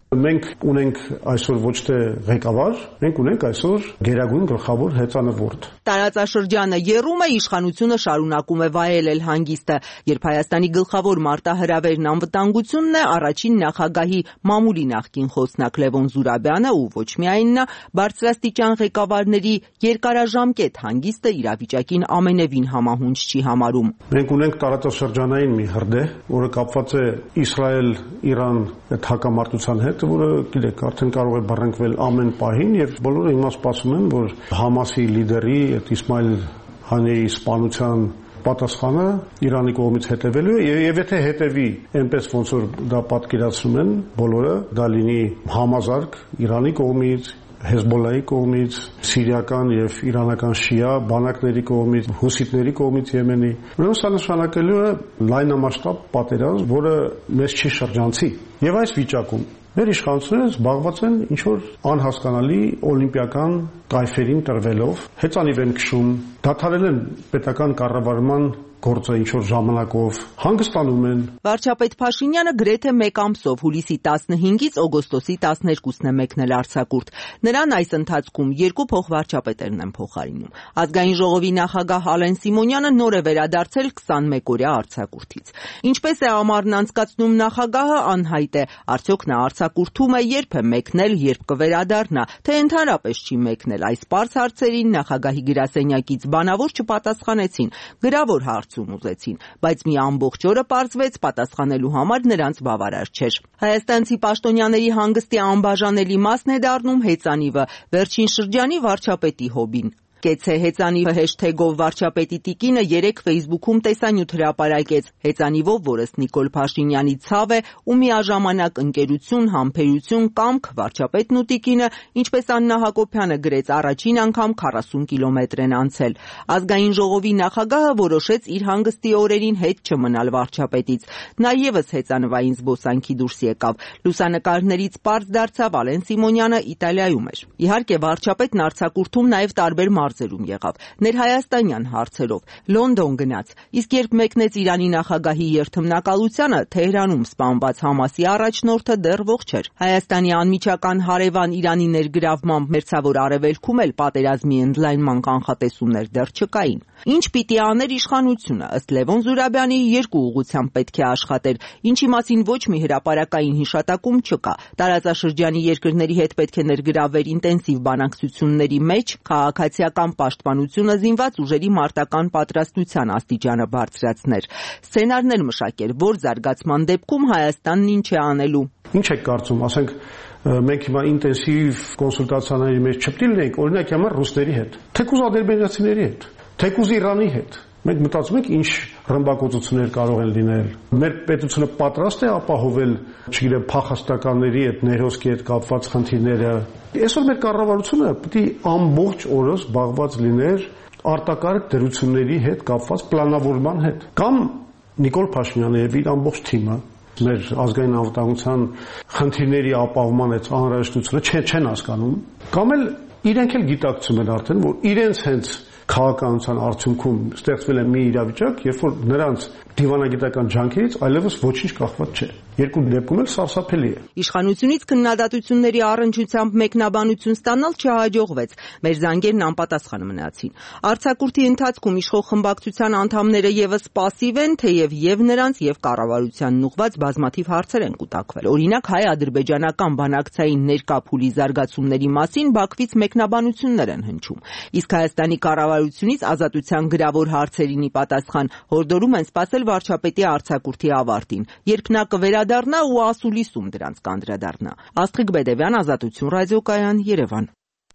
Մենք ունենք այսօր ոչ թե ղեկավար, մենք ունենք այսօր գերագույն գլխավոր հեծանվորդ։ Տարածաշրջանը եռում է, իշխանությունը շարունակում է վայելել հանգիստը, երբ Հայաստանի գլխավոր մարտահրավերն անվտանգությունն է, առաջին նախագահի մամուլի նախկին խոսնակ Լևոն Զուրաբյանը ու ոչ միայն նա, բարձրաստիճան ղեկավարների երկարաժամկետ հանգիստը իրավիճակին ամենևին համահունչ չի համարում։ Մենք ունենք տարածաշրջանային մի հրդեհ, որը կապված է Իսրայել-Իրան այդ հակամարտության հետ, որը գիտեք, արդեն կարող է բռնկվել ամեն պահին եւ բոլորը հիմա սպասում են, որ Համասի լիդերի այդ Իսմայիլ Հանիեի սպանության պատասխանը Իրանի կողմից հետևելու է եւ եթե հետևի այնպես ոնց որ դա պատկերացնում են բոլորը, դա լինի համազարգ Իրանի կողմից, Հեզբոլլայի կողմից, սիրիական եւ իրանական շիա բանակների կողմից, հուսիտների կողմից Եմենի։ Ուրեմն սա նշանակելու է լայնամասշտաբ պատերազմ, որը մեզ չի շրջանցի։ Եվ այս վիճակում մեր իշխանությունները զբաղված են ինչ-որ անհասկանալի օլիմպիական կայֆերին տրվելով, հեծանիվ են քշում, դադարել են պետական կառավարման գործը ինչ-որ ժամանակով հանգստանում են։ Վարչապետ Փաշինյանը գրեթե մեկ ամսով հուլիսի տասնհինգից օգոստոսի տասներկուսն է մեկնել արձակուրդ։ Նրան այս ընթացքում երկու փոխվարչապետերն են փոխարինում։ Ազգային ժողովի նախագահ Ալեն Սիմոնյանը նոր է վերադարձել քսանմեկօրյա արձակուրդից։ Ինչպես է ամառն անցկացնում նախագահը, անհայտ է, արդյոք նա արձակուրդում է երբ է մեկնել, երբ կվերադառնա, թե ընդհանրապես չի մեկնել։ Այս պարզ հարցերին նախագահի գրասենյակից բանավոր չպատասխանեցին, գրավոր հարցում ուզեցին, բայց մի ամբողջ օրը պարզվեց պատասխանելու համար նրանց բավարար չէր։ Հայաստանցի պաշտոնյաների հանգստի անբաժանելի մասն է դառնում հեծանիվը, վերջին շրջանի վարչապետի հոբին։ Կեցե հեծանիվը հեշթեգով վարչապետի տիկինը երեկ Facebook-ում տեսանյութ հրապարակեց հեծանիվով, որս Նիկոլ Փաշինյանի ցավ է ու միաժամանակ ընկերություն, համբերություն, կամք վարչապետն ու տիկինը, ինչպես Աննա Հակոբյանը գրեց, առաջին անգամ քառասուն կիլոմետր են անցել։ Ազգային ժողովի նախագահը որոշեց իր հանգստի օրերին հետ չմնալ վարչապետից։ Նա ևս հեծանվային զբոսանքի դուրս եկավ։ Լուսանկարներից պարզ դարձավ Ալեն Սիմոնյանը Իտալիայում էր։ Իհարկե վարչապետն արձակուրդում նաև տարբեր մարզերում եղավ, ներհայաստանյան հարցերով, Լոնդոն գնաց, իսկ երբ մեկնեց Իրանի նախագահի երթմնակալությանը, Թեհրանում սպանված Համասի առաջնորդը դեռ ողջ էր։ Հայաստանի անմիջական հարևան Իրանի ներգրավմամբ մերձավոր արևելքում էլ պատերազմի ընդլայնման կանխատեսումներ դեռ չկային։ Ինչ պիտի աներ իշխանությունը, ըստ Լևոն Զուրաբյանի երկու ուղղությամբ պետք է աշխատեր, ինչի մասին ոչ մի հրապարակային հիշատակում չկա։ Տարածաշրջանի երկրների հետ պետք է ներգրավվեր ինտենսիվ բանակցությունների մեջ, քաղաքացիական պաշտպանությունը զինված ուժերի մարտական պատրաստության աստիճանը բարձրացներ, սցենարներ մշակեր, որ զարգացման դեպքում Հայաստանն ինչ է անելու։ Ինչ եք կարծում, ասենք մենք հիմա ինտենսիվ կոնսուլտացիաների մեջ չպետք է լինենք, օրինակ համար ռուսների հետ, թեկուզ ադրբեջանցիների հետ, թեկուզ Իրանի հետ։ Մենք մտածում ենք ինչ ռմբակոծություններ կարող են լինել։ Մեր պետությունը պատրաստ է ապահովել, չգիտեմ, փախստականների հետ, ներոսքի հետ կապված խնդիրները։ Այսօր մեր կառավարությունը պետք է ամբողջ օրը զբաղված լիներ արտակարգ դրությունների հետ կապված պլանավորման հետ։ Կամ Նիկոլ Փաշինյանը եւ իր ամբողջ թիմը մեր ազգային անվտանգության խնդիրների ապահովման այդ անհրաժեշտությունը չեն հասկանում, կամ էլ իրենք էլ գիտակցում են արդեն, որ իրենց հենց քաղաքականության արդյունքում ստեղծվել է մի իրավիճակ, երբ որ նրանց դիվանագիտական ջանքերից այլևս ոչինչ կախված չէ։ Երկու դեպքում էլ սարսափելի է։ Իշխանությունից քննադատությունների առնչությամբ մեկնաբանություն ստանալ չհաջողվեց։ Մեր զանգերն անպատասխան մնացին։ Արձակուրդի ընթացքում իշխող խմբակցության անդամները եւս պասիվ են, թեև եւ նրանց եւ կառավարությանն ուղված բազմաթիվ հարցեր են կուտակվել։ Օրինակ հայ-ադրբեջանական բանակցային ներկա փուլի զարգացումների մասին Բաքվից մեկնաբանություններ են հնչում։ Իսկ Հայաստանի կառավարությունից ազատության գրավոր հարցերին ի պատասխան հորդորում են սպասել վարչապետի արձակուրդի ավարտին, երբ նա կվերադառնա ու ասուլիսում դրանց կանդրադառնա։ Աստղիկ Բեդևյան, Ազատություն ռադիոկայան, Երևան։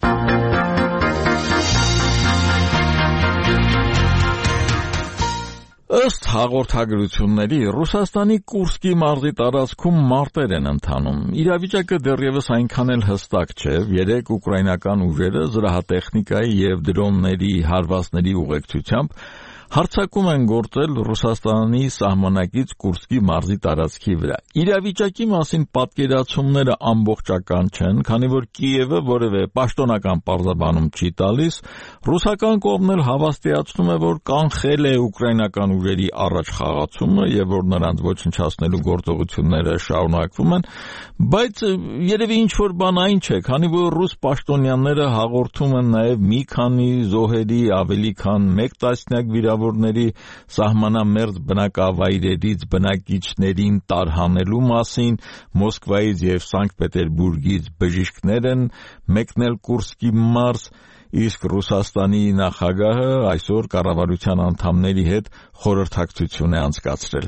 Ըստ հաղորդագրությունների Ռուսաստանի Կուրսկի մարզի տարածքում մարտեր են ընթանում։ Իրավիճակը դեռևս այնքան էլ հստակ չէ։ Երեք ուկրաինական ուժերը զրահատեխնիկայի եւ դրոնների հարվածների ուղեկցությամբ հարձակում են գործել Ռուսաստանի սահմանակից Կուրսկի մարզի տարածքի վրա։ Իրավիճակի մասին պատկերացումները ամբողջական չեն, քանի որ Կիևը որևէ պաշտոնական պարզաբանում չի տալիս, ռուսական կողմն էլ հավաստիացնում է, որ կանխել է ուկրաինական ուժերի առաջ խաղացումը եւ որ նրանց ոչնչացնելու գործողությունները շարունակվում են, բայց երևի ինչ-որ բան այն չէ, քանի որ ռուս պաշտոնյաները հաղորդում են նաեւ մի քանի զոհերի, ավելի քան մեկ տասնյակ վիրավորների սահմանամերձ բնակավայրերից բնակիչներին տարհանելու մասին, Մոսկվայից եւ Սանկտ Պետերբուրգից բժիշկներ են մեկնել Կուրսկի մարզ, իսկ Ռուսաստանի նախագահը այսօր կառավարության անդամների հետ խորհրդակցություն է անցկացրել։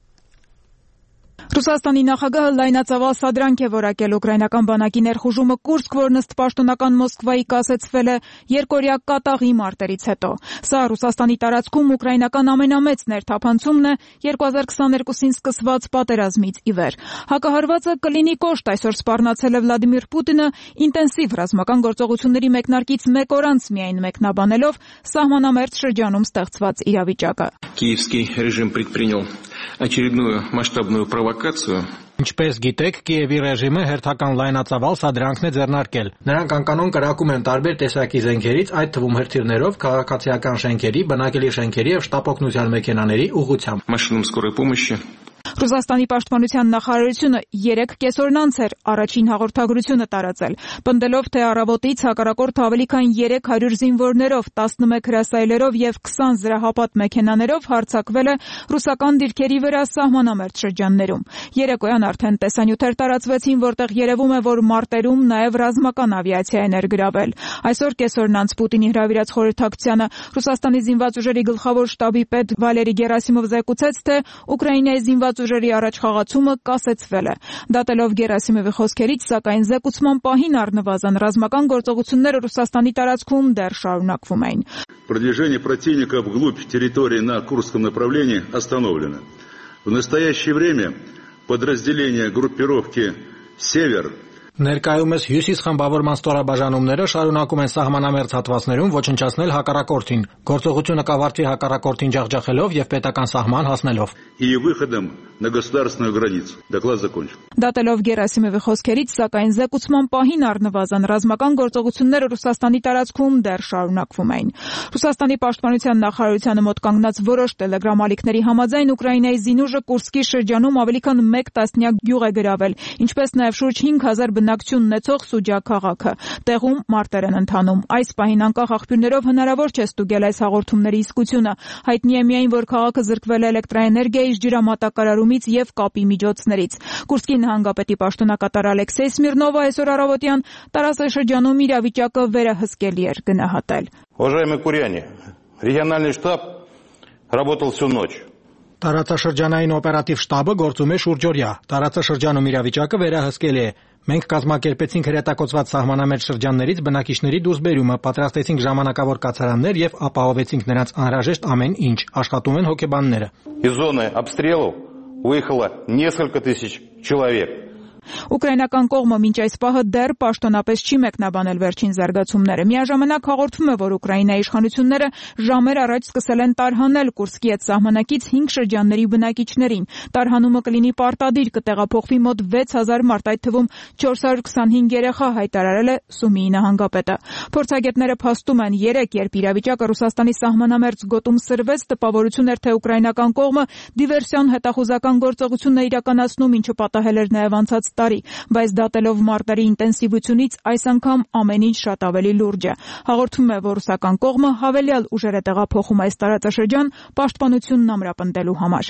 Ռուսաստանի նախագահը լայնածավալ սադրանք է որակել ուկրաինական բանակի ներխուժումը Կուրսկ, որն ըստ պաշտոնական Մոսկվայի կասեցվել է երկօրյա կատաղի մարտերից հետո։ Սա Ռուսաստանի տարածքում ուկրաինական ամենամեծ ներթափանցումն է երկու հազար քսաներկուսին սկսված պատերազմից ի վեր։ Հակահարվածը կլինի կոշտ, այսօր սպառնացել է Վլադիմիր Պուտինը ինտենսիվ ռազմական գործողությունների մեկնարկից մեկ օր անց միայն մեկնաբանելով սահմանամերձ շրջանում ստեղծված իրավիճակը։ Киевский режим предпринял очередную масштабную провокацию. Ինչպես գիտեք, Կիևի ռեժիմը հերթական լայնածավալ սադրանքն է ձեռնարկել։ Նրանք անկանոն կրակում են տարբեր տեսակի զենքերից, այդ թվում հրթիռներով, քաղաքացիական շենքերի, բնակելի շենքերի եւ շտապօգնության մեքենաների ուղղությամբ։ Машинам скорой помощи. Ռուսաստանի պաշտպանության նախարարությունը երեք կեսօրն անց էր առաջին հաղորդագրությունը տարածել, պնդելով, թե առավոտից հակառակորդը ավելի քան երեք հարյուր զինվորներով, տասնմեկ հրասայլերով եւ քսան զրահապատ մեքենաներով հարձակվել է ռուսական դիրքերի վրա սահմանամերձ շրջաններում։ Երեկոյան արդեն տեսանյութեր տարածվեցին, որտեղ երևում է, որ մարտերում նաեւ ռազմական ավիացիա է ներգրավել։ Այսօր կեսօրն անց Պուտինի հրավիրած խորհրդակցությանը Ռուսաստանի զինված ուժերի գլխավոր շտաբի պետ Վալերի Գերասիմով զեկուցեց, թե Ուկրաինայի զինված ուժերի առաջ խաղացումը կասեցվել է։ Դատելով Գերասիմովի խոսքերից, սակայն զեկուցման պահին առնվազն ռազմական գործողությունները Ռուսաստանի տարածքում դեռ շարունակվում էին։ Продвижение противника вглубь территории на Курском направлении остановлено. В настоящее время подразделения группировки «Север» Ներկայումս հյուսիս խմբավորման ստորաբաժանումները շարունակում են սահմանամերձ հատվածներում ոչնչացնել հակառակորդին։ Գործողությունը կավարտվի հակառակորդին ջախջախելով եւ պետական սահման հասնելով։ И выходом на государственную границу. Доклад закончен. Դատելով Գերասիմովի խոսքերից, սակայն զեկուցման պահին առնվազն ռազմական գործողությունները Ռուսաստանի տարածքում դեռ շարունակվում էին։ Ռուսաստանի պաշտպանության նախարարությանը մոտ կանգնած որոշ տելեգրամ ալիքների համաձայն Ուկրաինայի զինուժը Կուրսկի շրջանում ավելի քան մեկ տասնյակ գյուղ է գրավել, ինչպես նաեւ շուրջ հինգ հազար բնակչություն ունեցող Սուջա քաղաքը։ Տեղում մարտեր են ընթանում։ Այս պահին անկախ աղբյուրներով հնարավոր չէ ստուգել այս հաղորդումների իսկությունը։ Հայտնի է միայն, որ քաղաքը զրկվել է էլեկտրաէներգիայից, ջրամատակարարումից եւ կապի միջոցներից։ Կուրսկի նահանգապետի պաշտոնակատար Ալեքսեյ Սմիրնովը այսօր առավոտյան տարածաշրջանում իրավիճակը վերահսկելի էր գնահատել։ Уважаемые куряне, региональный штаб работал всю ночь. Տարածաշրջանային օպերատիվ շտաբը գործում է շուրջօրյա։ Տարածաշրջանում իրավիճակը վերահսկելի է։ Մենք կազմակերպեցինք հրետակոծված սահմանամերձ шրջաններից բնակիչների դուրսբերումը, պատրաստեցինք ժամանակավոր կացարաններ եւ ապահովեցինք նրանց անհրաժեշտ ամեն ինչ։ Աշխատում են հոգեբանները։ Из зоны обстрелов выехало несколько тысяч человек. Ուկրաինական կողմը մինչ այս պահը դեռ պաշտոնապես չի մեկնաբանել վերջին զարգացումները։ Միաժամանակ հաղորդվում է, որ Ուկրաինայի իշխանությունները ժամեր առաջ սկսել են տարհանել Կուրսկի հետ սահմանակից հինգ շրջանների բնակիչներին։ Տարհանումը կլինի պարտադիր, կտեղափոխվի մոտ վեց հազար մարդ, այդ թվում չորս հարյուր քսանհինգ երեխա, հայտարարել է Սումիի նահանգապետը։ Փորձագետները փաստում են, երեք երբ իրավիճակը Ռուսաստանի սահմանամերձ գոտում սրվեց, տպավորություն էր, թե ուկրաինական կողմը դիվերսիոն հետախուզական գործողություն է իրականացնում, ինչը պատահել էր նաև անցած տարի, բայց դատելով մարտերի ինտենսիվությունից այս անգամ ամեն ինչ շատ ավելի լուրջ է։ Հաղորդվում է, որ ռուսական կողմը հավելյալ ուժեր է տեղափոխում այս տարածաշրջան պաշտպանությունն ամրապնդելու համար։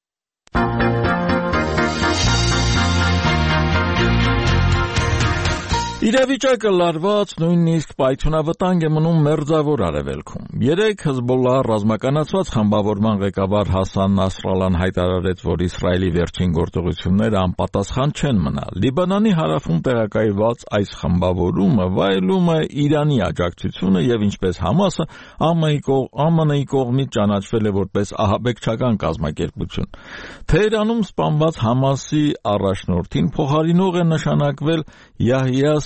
Իրավիճակը լարված, նույնիսկ պայթյունավտանգ է մնում Մերձավոր Արևելքում։ Երեկ Հեզբոլլահ ռազմականացված խմբավորման ղեկավար Հասան Նասրալլան հայտարարեց, որ Իսրայելի վերջին գործողությունները անպատասխան չեն մնալ։ Լիբանանի հարավում տեղակայված այս խմբավորումը վայելում է Իրանի աջակցությունը եւ ինչպես Համասը ԱՄՆ-ի կողմից ճանաչվել է որպես ահաբեկչական կազմակերպություն։ Թեհրանում սպանված Համասի առաջնորդին փոխարինող է նշանակվել Յահյա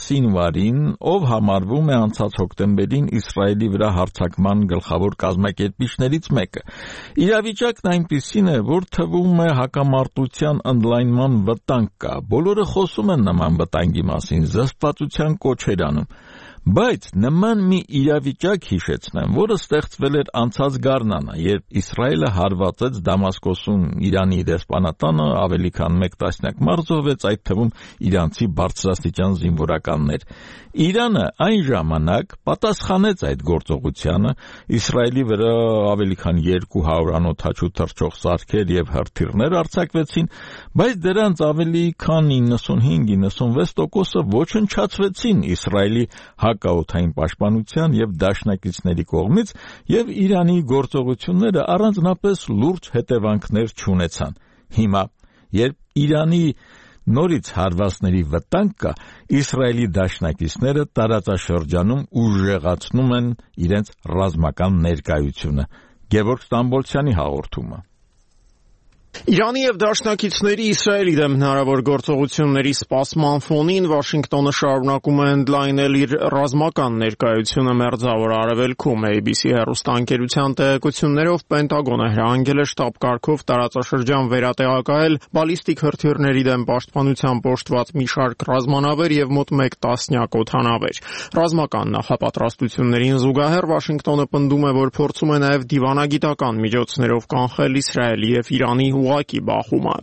Սինվարին, ով համարվում է անցած հոկտեմբերին Իսրայելի վրա հարձակման գլխավոր կազմակերպիչներից մեկը։ Իրավիճակն այնպիսին է, որ թվում է հակամարտության ընդլայնման վտանգ կա։ Բոլորը խոսում են նման վտանգի մասին, զսպվածության կոչեր անում։ Բայց նման մի իրավիճակ հիշեցնեմ, որը ստեղծվել էր անցած գարնանը, երբ Իսրայելը հարվածեց Դամասկոսում Իրանի դեսպանատանը, ավելի քան մեկ տասնյակ մարդ զոհվեց, այդ թվում իրանցի բարձրաստիճան զինվորականներ։ Իրանը այն ժամանակ պատասխանեց այդ գործողությանը, Իսրայելի վրա ավելի քան երկու հարյուր անօդաչու թռչող սարքեր եւ հրթիռներ արձակվեցին, բայց դրանց ավելի քան նվնասունհինգ նվնասունվեց տոկոսը ոչնչացվեցին Իսրայելի հակաօդային պաշտպանության եւ դաշնակիցների կողմից, եւ Իրանի գործողությունները առանձնապես լուրջ հետևանքներ չունեցան։ Հիմա, երբ Իրանի նորից հարվածների վտանգ կա, Իսրայելի դաշնակիցները տարածաշրջանում ուժեղացնում են իրենց ռազմական ներկայությունը։ Գևորգ Ստամբոլցյանի հաղորդումը։ Իրանի եւ դաշնակիցների Իսրայելի դեմ հնարավոր գործողությունների սպասման ֆոնին Վաշինգտոնը շարունակում է ընդլայնել իր ռազմական ներկայությունը Մերձավոր Արևելքում։ A B C հեռուստաընկերության տեղեկություններով Պենտագոնը հրահանգել է շտաբ կարգով տարածաշրջան վերատեղակայել բալիստիկ հրթիռների դեմ պաշտպանության պոշտված մի շարք ռազմանավեր եւ մոտ մեկ տասնյակ օդանավեր։ Ռազմական նախապատրաստություններին զուգահեռ Վաշինգտոնը պնդում է, որ փորձում է նաեւ դիվանագիտական միջոցներով կանխել Իսրայելի եւ Իրանի ուղղակի բախումը։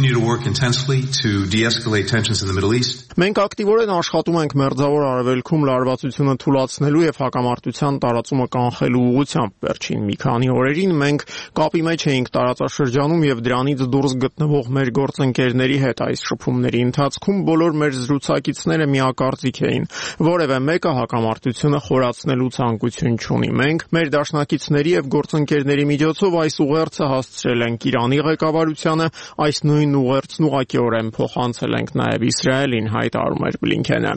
Մենք ակտիվորեն աշխատում ենք Մերձավոր Արևելքում լարվածությունը թուլացնելու եւ հակամարտության տարածումը կանխելու ուղղությամբ։ Վերջին մի քանի օրերին մենք կապի մեջ էինք տարածաշրջանում եւ դրանից դուրս գտնվող մեր գործընկերների հետ։ Այս շփումների ընթացքում բոլոր մեր զրուցակիցները միակարծիք էին։ Որևէ մեկը հակամարտությունը խորացնելու ցանկություն չունի։ Մենք մեր դաշնակիցների եւ գործընկերների միջոցով այս ուղերձը հասցրել ենք Իրանի ղեկավարությանը, այս նույն ուղերձն ուղղակիորեն փոխանցել ենք նաև Իսրայելին, հայտարարում էր Բլինքենը։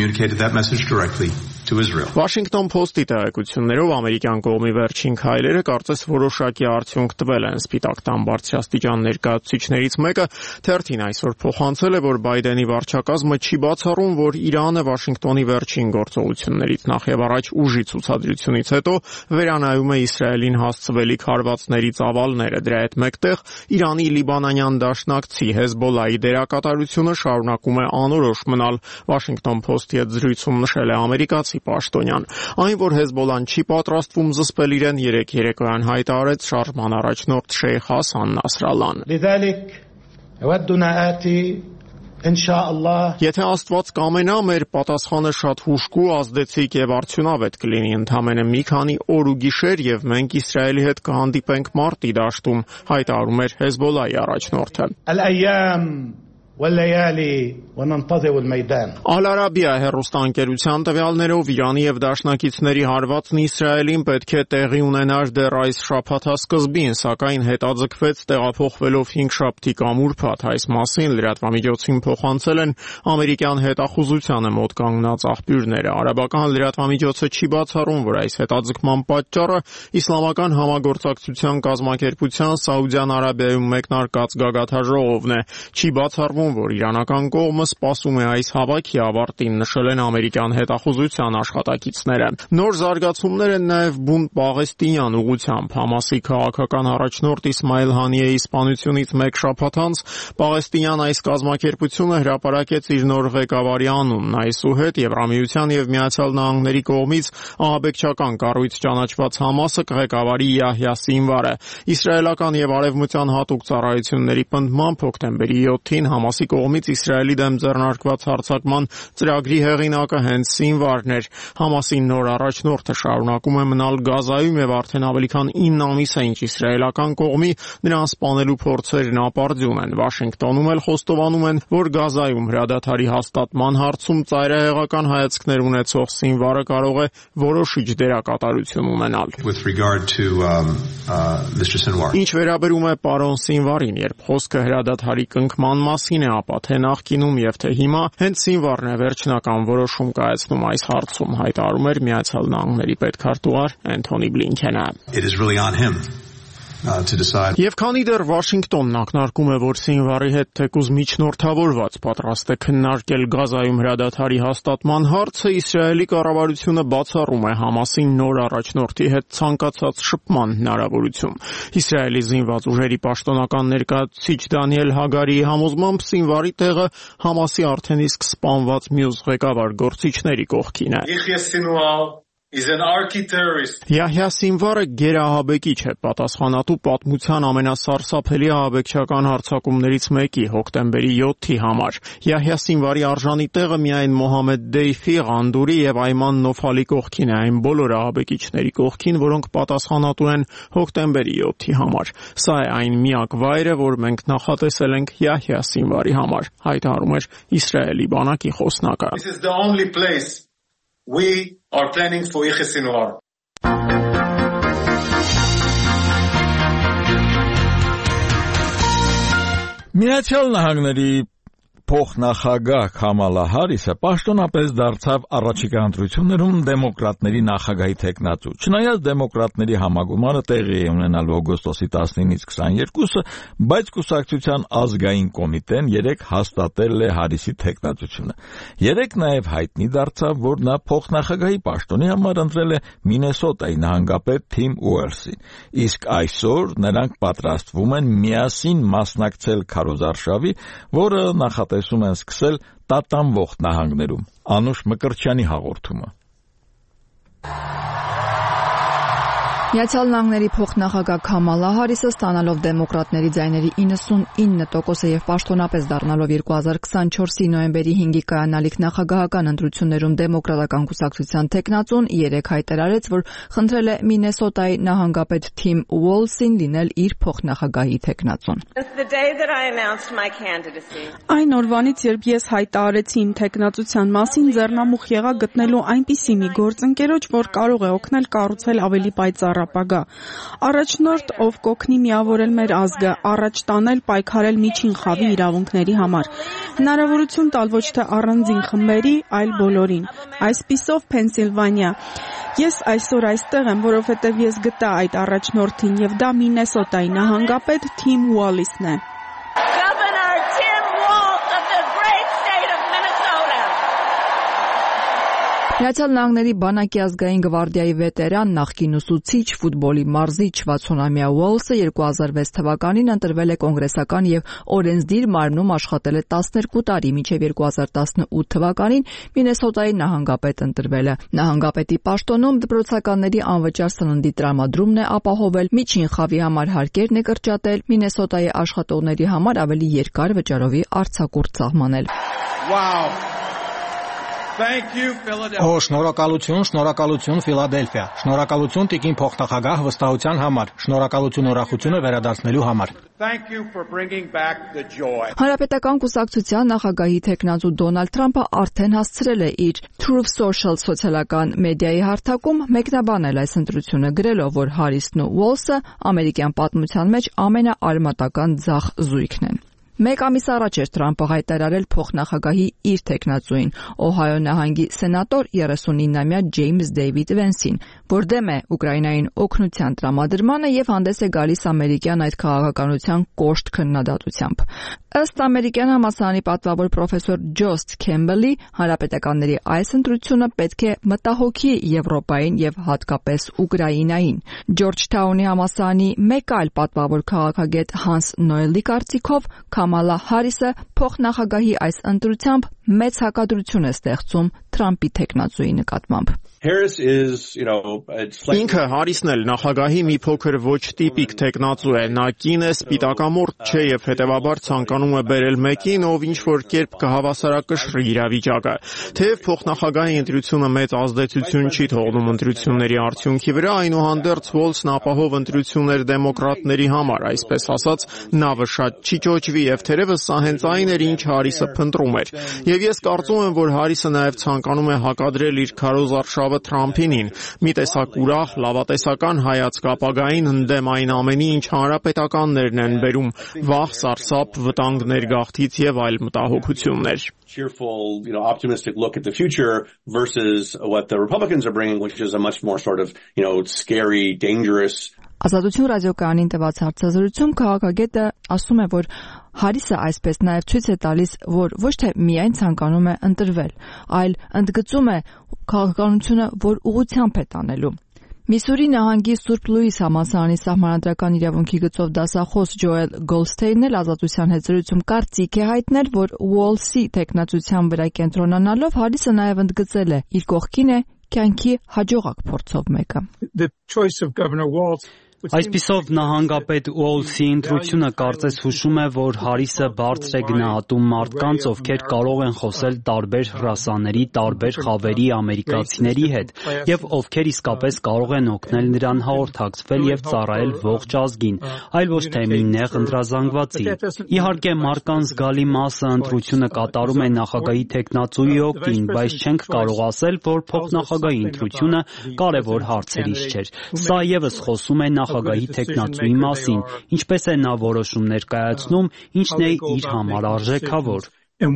Washington Post-ի տեղեկություններով ամերիկյան կողմի վերջին քայլերը կարծես որոշակի արդյունք տվել են։ Սպիտակ տան բարձրաստիճան ներկայացուցիչներից մեկը թերթին այսօր փոխանցել է, որ Բայդենի վարչակազմը չի բացառում, որ Իրանը Վաշինգտոնի վերջին գործողություններից նախ եւ առաջ ուժի ցուցադրությունից հետո վերանայում է Իսրայելին հասցվելիք հարվածների ծավալները։ Դրա հետ մեկտեղ Իրանի լիբանանյան դաշնակցի Հեզբոլայի դերակատարությունը շարունակում է անորոշ մնալ։ Washington Post-ի հետ զրույցում նշել է ամերիկացի պաշտոնյան։ Այն, որ Հեզբոլան չի պատրաստվում զսպել իրեն, երեկ երեկոյան հայտարարեց շարժման առաջնորդ Շեյխ Հասան Նասրալլան։ Եթե Աստված կամենա, մեր պատասխանը շատ հուժկու, ազդեցիկ եւ արդյունավետ կլինի։ Ընդամենը մի քանի օր ու գիշեր եւ մենք Իսրայելի հետ կհանդիպենք մարտի դաշտում, հայտարարում էր Հեզբոլայի առաջնորդը։ Ալ-Արաբիա հեռուստաընկերության տվյալներով Իրանի եւ դաշնակիցների հարվածն Իսրայելին պետք է տեղի ունենար դեռ այս շաբաթասկզբին, սակայն հետաձգվեց տեղափոխվելով հինգշաբթի կամ ուրբաթ։ Այս մասին լրատվամիջոցին փոխանցել են ամերիկյան հետախուզությանը մոտ կանգնած աղբյուրները։ Արաբական լրատվամիջոցը չի բացառում, որ այս հետաձգման պատճառը Իսլամական համագործակցության կազմակերպության Սաուդյան Արաբիայում մեկնարկած գագաթաժողովն է։ Չի բացառվում, որ իրանական կողմը սպասում է այս հավաքի ավարտին, նշել են ամերիկյան հետախուզության աշխատակիցները։ Նոր զարգացումներ են նաև բուն Պաղեստինյան ուղղությամբ։ Համասի քաղաքական առաջնորդ Իսմայիլ Հանիեի սպանությունից մեկ շաբաթ անց Պաղեստինյան այս կազմակերպությունը հրապարակեց իր նոր ղեկավարի անունն։ Այսուհետ Եվրամիության եւ Միացյալ Նահանգների կողմից ահաբեկչական կառույց ճանաչված Համասը կղեկավարի Յահյա Սինվարը։ Իսրայելական եւ արևմտյան հատուկ ծառայությունների պնդմամբ հոկտեմբերի յոթին Համասի կողմից Իսրայելի դեմ ձեռնարկված հարձակման ծրագրի հեղինակը հենց Սինվարն էր։ Համասի նոր առաջնորդը շարունակում է մնալ Գազայում եւ արդեն ավելի քան ինը ամիս է, ինչ իսրայելական կողմի նրան սպանելու փորձերն ապարդյուն են։ Վաշինգտոնում էլ խոստովանում են, որ Գազայում հրադադարի հաստատման հարցում ծայրահեղական հայացքներ ունեցող Սինվարը կարող է որոշիչ դերակատարություն ունենալ։ Ինչ վերաբերում է պարոն Սինվարին, երբ խոսքը հրադադարի կնքման մասին է, ապա թե նախկինում եւ թե հիմա հենց Սինվարն է վերջնական որոշում կայացնում այս հարցում, հայտարարում էր Միացյալ Նահանգների պետքարտուղար Անթոնի Բլինքենը։ Եվ քանի դեռ Վաշինգտոնն ակնարկում է, որ Սինվարի հետ թեկուզ միջնորդավորված պատրաստ է քննարկել Գազայում հրադադարի հաստատման հարցը, Իսրայելի կառավարությունը բացառում է Համասին նոր առաջնորդի հետ ցանկացած շփման հնարավորություն։ Իսրայելի զինված ուժերի պաշտոնական ներկայացուցիչ Դանիել Հագարիի համոզմամբ Սինվարի տեղը Համասի արդեն իսկ սպանված մյուս ղեկավար գործիչների կողքին է։ Յահյա Սինվարը գերահաբեկիչ է, պատասխանատու պատմության ամենասարսափելի ահաբեկչական հարձակումներից մեկի հոկտեմբերի յոթի համար։ Յահյա Սինվարի արժանի տեղը միայն Մոհամեդ Դեյֆի, Ղանդուրի եւ Այման Նոֆալի կողքին է, այն բոլոր ահաբեկիչների կողքին, որոնք պատասխանատու են հոկտեմբերի յոթի համար։ Սա է այն միակ վայրը, որ մենք նախատեսել ենք Յահյա Սինվարի համար, հայտարարում էր Իսրայելի բանակի խոսնակը։ This is the only place we are planning for Yahya Sinwar. Միացյալ Նահանգների փոխնախագահ Քամալա Հարիսը պաշտոնապես դարձավ առաջիկա ընտրություններում դեմոկրատների նախագահի թեկնածու։ Չնայած դեմոկրատների համագումարը տեղի է ունենալու օգոստոսի տասնինից քսաներկուսը, բայց կուսակցության ազգային կոմիտեն երեկ հաստատել է Հարիսի թեկնածությունը։ Երեկ նաև հայտնի դարձավ, որ նա փոխնախագահի պաշտոնի համար ընտրել է Մինեսոտայի նահանգապետ Թիմ Ուելսին, իսկ այսօր նրանք պատրաստվում են միասին մասնակցել քարոզարշավի, որը նախատեսվում տեսում են սկսել տատանվող նահանգներում։ Անուշ Մկրտչյանի հաղորդումը։ Միացյալ Նահանգների փոխնախագահ Քամալա Հարիսը ստանալով դեմոկրատների ձայների իննսունինը տոկոսը եւ պաշտոնապես դառնալով երկու հազար քսանչորսի նոյեմբերի հինգի կայանալիք նախագահական ընտրություններում դեմոկրատական կուսակցության թեկնածուն երեկ հայտարարեց, որ խնդրել է Մինեսոտայի նահանգապետ Թիմ Ուոլսին լինել իր փոխնախագահի թեկնածուն։ Այն օրվանից, երբ ես հայտարարեցի իմ թեկնածության մասին, ձեռնամուխ եղա գտնելու այնպիսի մի գործընկերոջ, որ կարող է օգնել կառուցել ավելի պայծառ ապագա։ Առաջնորդ, ով կօգնի միավորել մեր ազգը, առաջ տանել, պայքարել միջին խավի իրավունքների համար։ Հնարավորություն տալ ոչ թե առանձին խմբերի, այլ բոլորին։ Այսպիսով Փենսիլվանիա։ Ես այսօր այստեղ եմ, որովհետև ես գտա այդ առաջնորդին, եւ դա Մինեսոտայի նահանգապետ Թիմ Ուոլիսն է։ Միացյալ Նահանգների բանակի ազգային գվարդիայի վետերան, նախկին ուսուցիչ, ֆուտբոլի մարզիչ վաթսունամյա Ուոլսը երկու հազար վեց թվականին ընտրվել է կոնգրեսական եւ օրենսդիր մարմնում աշխատել է տասներկու տարի, մինչեւ երկու հազար տասնութ թվականին Մինեսոտայի նահանգապետ ընտրվել է։ Նահանգապետի պաշտոնում դպրոցականների անվճար սննդի տրամադրումն է ապահովել, միջին խավի համար հարկերն է կրճատել, Մինեսոտայի աշխատողների համար ավելի երկար վճարովի արձակուրդ սահմանել։ Wow. Օ, շնորհակալություն, շնորհակալություն Ֆիլադելֆիա։ Շնորհակալություն տիկին փոխնախագահ վստահության համար։ Շնորհակալություն ուրախությունը վերադարձնելու համար։ Հանրապետական կուսակցության նախագահի թեկնածու Դոնալդ Թրամփը արդեն հասցրել է իր Truth Social սոցիալական մեդիայի հարթակում մեկնաբանել այս ընտրությունը, գրելով, որ Հարիսն ու Ուոլսը ամերիկյան պատմության մեջ ամենաարմատական ձախ զույգն են։ Մեկ ամիս առաջ էր Թրամփը հայտարարել փոխնախագահի իր թեկնածուին, Օհայո նահանգի սենատոր երեսունինամյա Ջեյմս Դեյվիդ Վենսին, որ դեմ է Ուկրաինային օգնության տրամադրմանը եւ հանդես է գալիս ամերիկյան այդ քաղաքականության կոշտ քննադատությամբ։ Ըստ ամերիկյան համալսարանի պատվավոր պրոֆեսոր Ջոսթ Քեմբելի, հանրապետականների այս ընտրությունը պետք է մտահոգի Եվրոպային եւ հատկապես Ուկրաինային։ Ջորջթաունի համալսարանի մեկ այլ պատվավոր քաղաքագետ Հանս Նոյելի կարծիքով Քամալա Հարիսը փոխնախագահի այս ընտրությամբ մեծ հակադրություն է ստեղծում Թրամփի թեկնածուի նկատմամբ։ Harris is, you know, Ինքը Հարիսն էլ նախագահի մի փոքր ոչ տիպիկ թեկնածու է, նա կին է, սպիտակամորթ չէ եւ հետեւաբար ցանկանում է բերել մեկին, ով ինչ որ կերպ կհավասարակշռի իրավիճակը։ Թեև փոխնախագահի ընտրությունը մեծ ազդեցություն չի թողնում ընտրությունների արդյունքի վրա, այնուհանդերձ Ուոլսն ապահով ընտրություններ դեմոկրատների համար, այսպես ասած, նավը շատ չի ճոճվի եւ թերևս սա հենց այն էր, ինչ Հարիսը փնտրում էր։ Եվ ես կարծում եմ, որ Հարիսը նաեւ ցանկանում է հակադրել իր քարոզարշավը Թրամփին, մի տեսակ ուրախ, լավատեսական հայացք ապագային ընդդեմ այն ամենի, ինչ հանրապետականներն են բերում, վախ, սարսափ, վտանգներ գաղթից եւ այլ մտահոգություններ։ cheerful, you know, optimistic look at the future versus what the Republicans are bringing, which is a much more sort of, you know, scary, dangerous. Ազատություն ռադիոկայանին տված հարցազրույցում քաղաքագետը ասում է, որ Հարիսը այսպես նաև ցույց է տալիս, որ ոչ թե միայն ցանկանում է ընտրվել, այլ ընդգծում է քաղաքականությունը, որ ուղղությամբ է տանելու։ Միսուրի նահանգի Սուրբ Լուիս համալսարանի սահմանադրական իրավունքի գծով դասախոս Ջոել Գոլստեյնն էլ Ազատության հետ զրույցում կարծիք է հայտնել, որ Ուոլսի տեխնացության վրա կենտրոնանալով Հարիսը նաև ընդգծել է իր կողքին է կյանքի հաջողակ փորձով մեկը։ Այսպիսով նահանգապետ Ուոլսի ընտրությունը կարծես հուշում է, որ Հարիսը բարձր է գնահատում մարդկանց, ովքեր կարող են խոսել տարբեր ռասաների, տարբեր խավերի ամերիկացիների հետ, եւ ովքեր իսկապես կարող են օգնել նրան հաղորդակցվել եւ ծառայել ողջ ազգին, այլ ոչ թե մի նեղ ընտրազանգվածի։ Իհարկե, մարդկանց զգալի մասը ընտրությունը կատարում է նախագահի տեխնացուի օգտին, բայց չենք կարող ասել, որ փոխնախագահի ընտրությունը կարևոր հարցերից չէր։ Սա եւս խոսում է նախագահի տեխնացուի մասին, ինչպես է նա որոշումներ կայացնում, ինչն է իր համար արժեքավոր։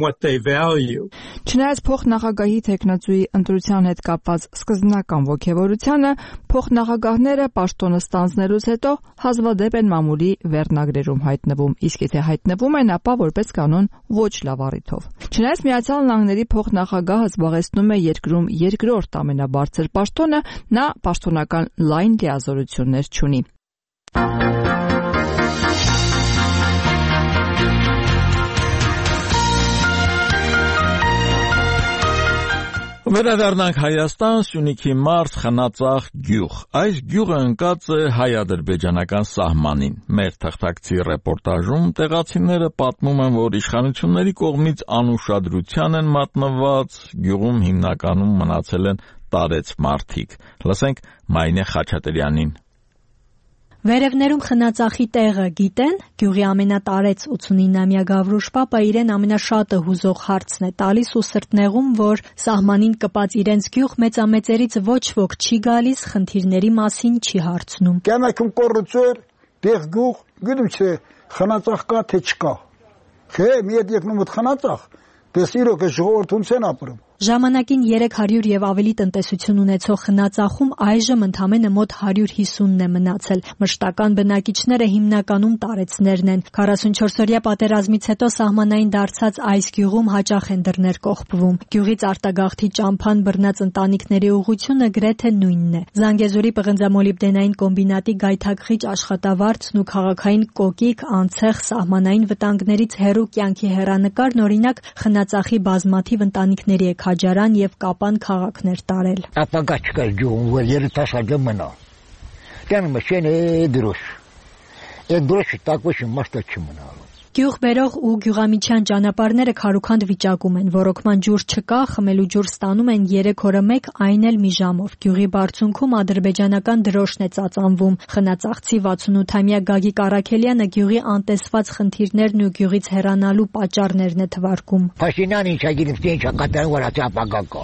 Չնայած փոխնախագահի տեխնացուի ընտրության հետ կապված սկզբնական ոգևորությանը, փոխնախագահները պաշտոնը ստանձնելուց հետո հազվադեպ են մամուլի վերնագրերում հայտնվում, իսկ եթե հայտնվում են, ապա որպես կանոն ոչ լավ առիթով։ Չնայած Միացյալ Նահանգների փոխնախագահը զբաղեցնում է երկրում երկրորդ ամենաբարձր պաշտոնը, նա պաշտոնական լայն լիազորություններ չունի։ Վերադառնանք Հայաստան, Սյունիքի մարզ Խնածախ գյուղ։ Այս գյուղը ընկած է հայ-ադրբեջանական սահմանին։ Մեր թղթակցի ռեպորտաժում տեղացիները պատմում են, որ իշխանությունների կողմից անուշադրության են մատնված, գյուղում հիմնականում մնացել են տարեց մարդիկ։ Լսենք Մայնե Խաչատրյանին։ Վերևներում Խնածախի տեղը գիտեն, գյուղի ամենատարեց ութսունինամյա Գավրուշ պապը իրեն ամենաշատը հուզող հարցն է տալիս ու սրտնեղում, որ սահմանին կպած իրենց գյուղ մեծամեծերից ոչ ոք չի գալիս, խնդիրների մասին չի հարցնում։ Կյանքում կոռուպցիա, տեղ գյուղ, գիտում չէ, Խնածախ կա թե չկա։ Չէ, մի հետ եկնում ըդ Խնածախ, դες իրոք է ժողովրդում չեն ապրում։ Ժամանակին երեք հարյուր եւ ավելի տնտեսություն ունեցող Խնածախում այժմ ընդամենը մոտ հարյուր հիսունն է մնացել։ Մշտական բնակիչները հիմնականում տարեցներն են։ քառասունչորսօրյա պատերազմից հետո սահմանային դարձած այս գյուղում հաճախ են դռներ կողպվում։ Գյուղից արտագաղթի ճամփան բռնած ընտանիքների ուղղությունը գրեթե նույնն է։ Զանգեզուրի պղնձամոլիբդենային կոմբինատի գայթակղիչ աշխատավարձն ու քաղաքային կոկիկ, անցեղ սահմանային վտանգներից հեռու կյանքի հեռանկարն օրինակ Խնածախի բազմաթիվ ընտանիքների է Քաջարան եւ Կապան քաղաքներ տարել։ Ապագա չկար գյուղում, որ երիտասարդը մնա։ Տանում է դրոշ։ Այդ դրոշը տակոշի մաշտա չմնալու։ Գյուղ բերող ու գյուղամիջյան ճանապարհները քարուքանդ վիճակում են, ռոռոկման ջուր չկա, խմելու ջուր ստանում են երեք օրը մեկ, այն էլ մի ժամով։ Գյուղի բարձունքում ադրբեջանական դրոշն է ծածանվում։ Խնածախցի վաթսունութամյա Գագիկ Արաքելյանը գյուղի անտեսված խնդիրներն ու գյուղից հեռանալու պատճառներն է թվարկում։ Փաշինյանը ինչա գիտեմ, թե ինչա կատարում, որ ասա ապագա կա։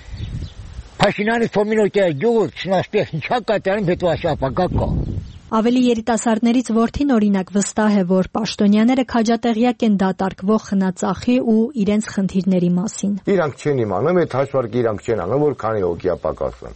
Փաշինյանը ֆոմինոյտը գյուղը չնաստեղ ինչա կատարում, հետո ասա ապագա կա։ Ավելի երիտասարդներից որդին օրինակ վստահ է, որ պաշտոնյաները քաջատեղյակ են դատարկվող Խնածախի ու իրենց խնդիրների մասին։ Իրանք չեն իմանում, այդ հաշվարկը իրանք չեն անում, որ քանի հոգի ապակասն։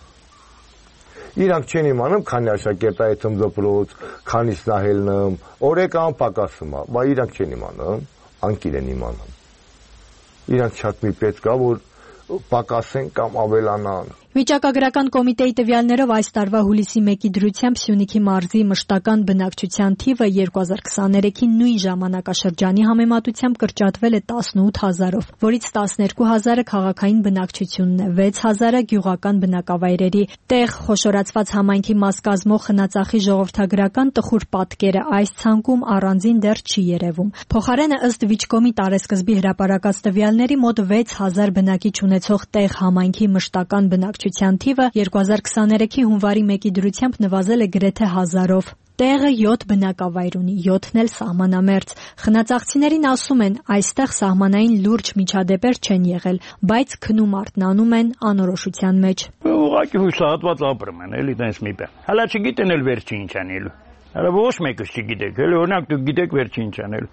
Իրանք չեն իմանում, քանի աշակերտայի ծմձոպրոց, քանի սնահելնım, օրեկան պակասում է, բայց իրանք չեն իմանում, անկիր են իմանում։ Իրանք շատ մի պետք է, որ պակասեն կամ ավելանան։ Վիճակագրական կոմիտեի տվյալներով այս տարվա հուլիսի մեկի դրությամբ Սյունիքի մարզի մշտական բնակչության թիվը երկու հազար քսաներեքի նույն ժամանակաշրջանի համեմատությամբ կրճատվել է տասնութ հազարով, որից տասներկու հազարը քաղաքային բնակչությունն է, վեց հազարը գյուղական բնակավայրերի տեղ խոշորացված համայնքի մաս կազմող Խնածախի ժողովրդագրական տխուր պատկերը այս ցանկում առանձին դեռ չի երևում։ Փոխարենը ըստ Վիճկոմի տարեսկզբի հրապարակած տվյալների մոտ վեց հազար բնակիչ ունեցող տեղ համայնքի մշտական բնակչության թիվը երկու հազար քսաներեքի հունվարի մեկի դրությամբ նվազել է գրեթե հազարով։ Տեղը յոթ բնակավայր ունի, յոթն էլ սահմանամերձ։ Խնածախցիներին ասում են, այստեղ սահմանային լուրջ միջադեպեր չեն եղել, բայց քնում արթնանում են անորոշության մեջ։ Ուղղակի հուսահատված ապրում են, էլի տենց մի բան։ Հələ չգիտեն էլ վերջի ինչ անելու։ Հələ ոչ մեկը չգիտեք, էլի օրինակ դուք գիտեք վերջի ինչ անել։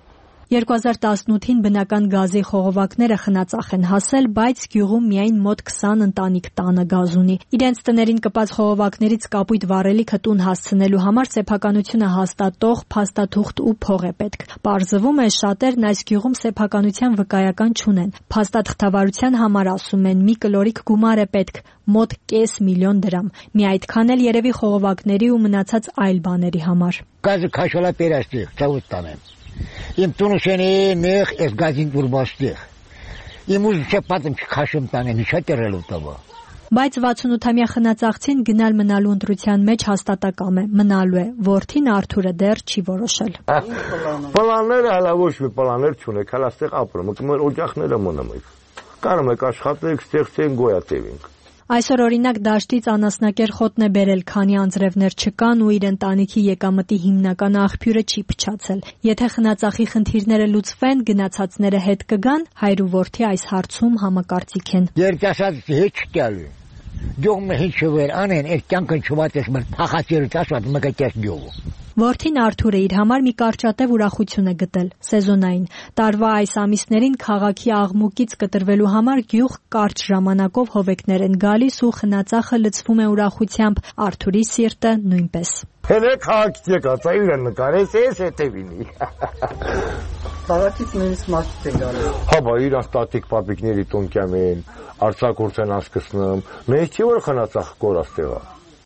երկու հազար տասնութին բնական գազի խողովակները խնածախ են հասել, բայց գյուղում միայն մոտ քսան ընտանիք տանը գազ ունի։ Իրենց տներին կպած խողովակներից կապույտ վառելիքը տուն հասցնելու համար սեփականությունը հաստատող փաստաթուղթ ու փող է պետք։ Պարզվում է, շատերն այս գյուղում սեփականության վկայական չունեն։ Փաստաթղթավարության համար ասում են, մի կլորիկ գումար է պետք, մոտ կես միլիոն դրամ։ Մի այդքան էլ երևի խողովակների ու մնացած այլ բաների համար։ Գազը քաշալա պերաստիղ, ծավուտ տանեմ։ Իմ տունուշենի նեղ ես գազին դուրբաստիղ։ Իմ ուզ չէ պատմ չքաշում տանեմ, իչա տերելու տավա։ Բայց վաթսունութամյա խնածաղցին գնալ մնալու ընտրության մեջ հաստատակամ է, մնալու է, որդին Արթուրը դեռ չի որոշել։ Պլանները հələ ոչ մի պլաններ չունեք, հələ այստեղ ապրում, մեր օջախները մնում եք։ Կարում եք աշխատեք, ստեղծենք, գոյատևենք։ Այսօր օրինակ դաշտից անասնակեր խոտն է բերել, քանի անձրևներ չկան ու իր ընտանիքի եկամտի հիմնական աղբյուրը չի փչացել։ Եթե խնածախի խնդիրները լուծվեն, գնացածները հետ կգան, հայր ու որդի այս հարցում համակարծիք են։ Երկասած հետ չտալու։ Գյուղը հինչ վեր անեն, այդ կյանքը չվատես մր փախացերից ասած մգայտես գյուղը։ Որդին Արթուրը իր համար մի կարճատև ուրախություն է գտել՝ սեզոնային։ Տարվա այս ամիսներին քաղաքի աղմուկից կտրվելու համար գյուղ կարճ ժամանակով հովեկներ են գալիս ու խնածախը լցվում է ուրախությամբ, Արթուրի սիրտը նույնպես։ Հենց քաղաքից եկած այլ նկարես էս հետևինի։ Քաղաքից նույնիսկ մարդիկ են գալու։ Հա, բա իրանց տատիկ պապիկների տուն կամեն, արձակուրդեն ասկսնում, մեզ չի որ խնածախ կորաստեղա։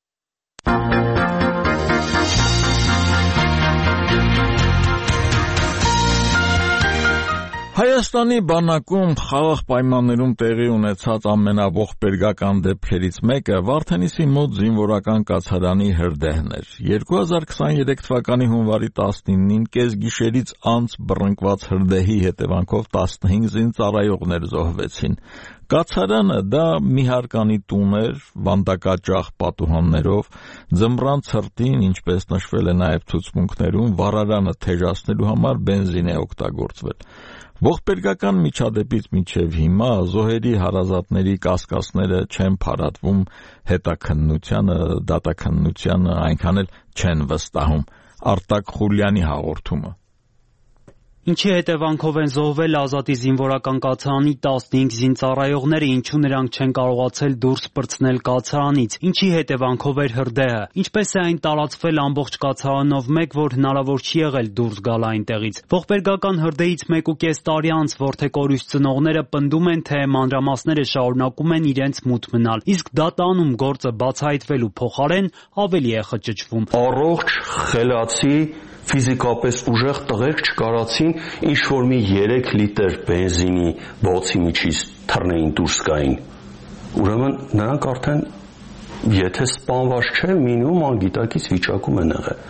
Հայաստանի բանակում խաղաղ պայմաններում տեղի ունեցած ամենաողբերգական դեպքերից մեկը Վարդենիսի մոտ զինվորական կացարանի հրդեհն էր։ երկու հազար քսաներեք թվականի հունվարի տասնինին կեսգիշերից անց բռնկված հրդեհի հետևանքով տասնհինգ զինծառայողներ զոհվեցին։ Կացարանը դա մի հարկանի տուն էր, վանդակաճախ պատուհաններով, ձմռան ցրտին, ինչպես նշվել է նաև ցուցմունքներում, վառարանը թեժացնելու համար բենզին է օգտագործվել։ Ողբերգական միջադեպից մինչև հիմա զոհերի հարազատների կասկածները չեն փարատվում, հետաքննությանը, դատաքննությանը այնքան էլ չեն վստահում։ Արտակ Խուլյանի հաղորդումը։ Ինչի հետևանքով են զոհվել Ազատի զինվորական կացարանի տասնհինգ զինծառայողները, ինչու նրանք չեն կարողացել դուրս պրծնել կացարանից, ինչի հետևանքով էր հրդեհը, ինչպես է այն տարածվել ամբողջ կացարանով մեկ, որ հնարավոր չի եղել դուրս գալ այնտեղից։ Ողբերգական հրդեհից մեկ ու կես տարի անց որդեկորույս ծնողները պնդում են, թե մանրամասները շարունակում են իրենց մութ մնալ, իսկ դատանում գործը բացահայտվելու փոխարեն ավելի է խճճվում։ Առողջ, խելացի, ֆիզիկապես ուժեղ տղերք չկարացին ինչ-որ մի երեք լիտր բենզինի բոցի միջից թռնեին դուրս գային։ Ուրեմն նրանք արդեն եթե սպանված չէ, մինիմում անգիտակից վիճակում են եղել։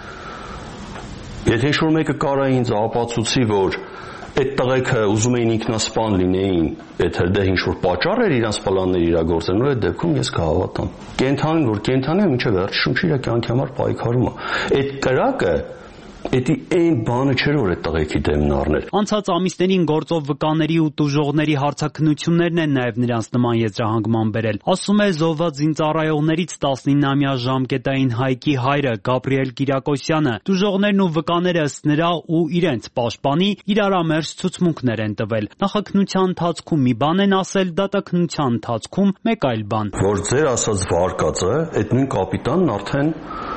Եթե ինչ-որ մեկը կարա ինձ ապացուցի, որ այդ տղեկը ուզում էին ինքնասպան լինեին, այդ հրդեհ ինչ-որ պատճառ էր իրանց պլաններ իրագործելու, այդ դեպքում ես կհավատամ։ Կենթանին, որ կենթան է, մինչև վերջ շունչի իր կյանքի համար պայքարում է։ Այդ կրակը Էդի այն բանը չէր, որ այդ տղեկի դեմն առներ։ Անցած ամիսներին գործով վկաների ու տուժողների հարցաքննություններն են նաև նրանց նման եզրահանգման բերել։ Ասում է զոհված զինծառայողներից տասնինամյա ժամկետային Հայկի հայրը Գաբրիել Կիրակոսյանը։ Տուժողներն ու վկաները ըստ նրա ու իրենց պաշտպանի իրարամերժ ցուցմունքներ են տվել։ Նախաքննության ընթացքում մի բան են ասել, դատաքննության ընթացքում մեկ այլ բան։ Որ ձեր ասած վարկածը, այդ նույն կապիտանն արդեն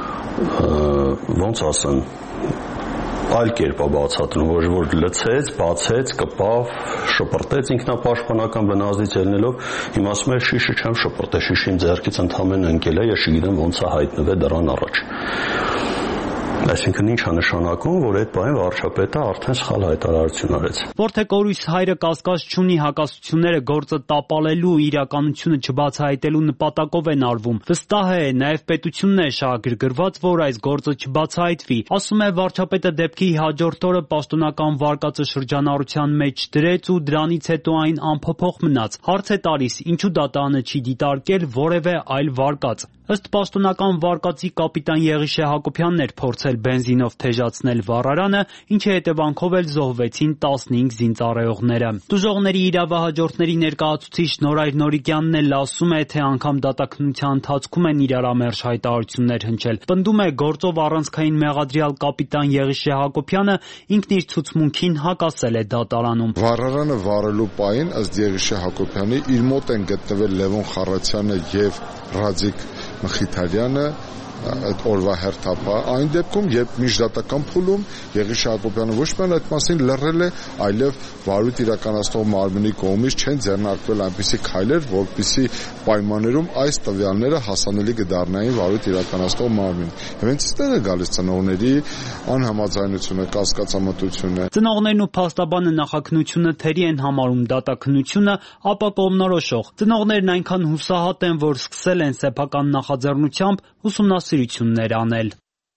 ոնց ասեմ այլ կերպ է բացատրում, որ որ լցեց, բացեց, կպավ, շպրտեց ինքնապաշտպանական բնազդից ելնելով, հիմա ասում է շիշը չեմ շպրտել, շիշը իմ ձեռքից ընդամենը ընկել է, ես չգիտեմ ոնց է հայտնվել դրան առաջ։ Այսինքն ինչ է նշանակում, որ այդ բանը վարչապետը արդեն սխալ հայտարարություն արեց։ Որդեկորույս հայրը կասկած չունի հակասությունները գործը տապալելու իրականությունը չբացահայտելու նպատակով են արվում։ Վստահ է, նաև պետությունն է շահագրգռված, որ այս գործը չբացահայտվի։ Ասում է վարչապետը դեպքի հաջորդ օրը պաշտոնական վարկածը շրջանառության մեջ դրեց ու դրանից հետո այն անփոփոխ մնաց։ Հարց է տալիս, ինչու դատարանը չի դիտարկել որևէ այլ վարկած։ Ըստ պաշտոնական վարկածի կապիտան Եղիշե Հակոբյանն էր փորձել փորձել բենզինով թեժացնել վառարանը, ինչի հետևանքով էլ զոհվեցին տասնհինգ զինծառայողները։ Տուժողների իրավահաջորդների ներկայացուցիչ Նորայր Նորիկյանն էլ ասում է, թե անգամ դատաքննության ընթացքում են իրարամերժ հայտարարություններ հնչել։ Պնդում է, գործով առանցքային մեղադրյալ կապիտան Եղիշե Հակոբյանը ինքն իր ցուցմունքին հակասել է դատարանում։ Վառարանը վառելու պահին ըստ Եղիշե Հակոբյանի իր մոտ են գտնվել Լևոն Խառատյանը եւ Ռաձիկ Մխիթարյանը, այդ օրվա հերթապահ, այն դեպքում, երբ միջդատական փուլում Եղիշե Հակոբյանը ոչ միայն այդ մասին լռել է, այլև վարույթ իրականացնող մարմնի կողմից չեն ձեռնարկվել այնպիսի քայլեր, որպիսի պայմաններում այս տվյալները հասանելի կդառնային վարույթ իրականացնող մարմնին։ Եվ հենց այստեղ է գալիս ծնողների անհամաձայնությունը, կասկածամտությունը։ Ծնողներն ու փաստաբանը նախաքննությունը թերի են համարում դատաքննությունը, ապա կողմնորոշող։ Ծնողներն այնքան հուսահատ են, որ սկսել են սեփական նախաձեռնությամբ ուսումնասիրություններ անել։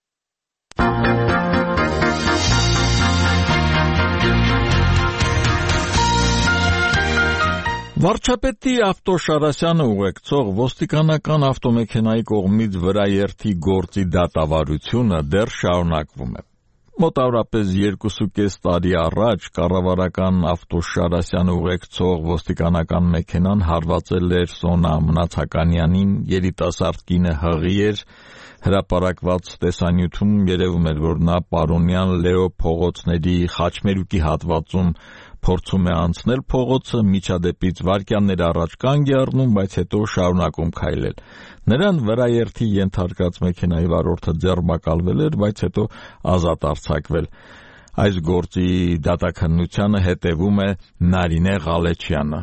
Վարչապետի Ավտոշարասյանը ուղեկցող ոստիկանական ավտոմեքենայի կողմից վրաերթի գործի դատավարությունը դեռ շարունակվում է։ Մոտավորապես երկուսուկես տարի առաջ կառավարական Ավտոշարասյանը ուղեկցող ոստիկանական մեքենան հարվածել էր Սոնա Մնացականյանին, երիտասարդ կինը հղի էր, հրապարակված տեսանյութում երևում էր, որ նա Պարոնյան Լեո փողոցների Խաչմերուկի հատվածում փորձում է անցնել փողոցը, միջադեպից վայրկյաններ առաջ կանգ է առնում, բայց հետո շարունակում քայլել։ Նրան վրաերթի ենթարկած մեքենայի վարորդը ձեռնարկվել էր, բայց հետո ազատ արձակվել։ Այս գործի դատաքննությանը հետևում է Նարինե Ղալեչյանը։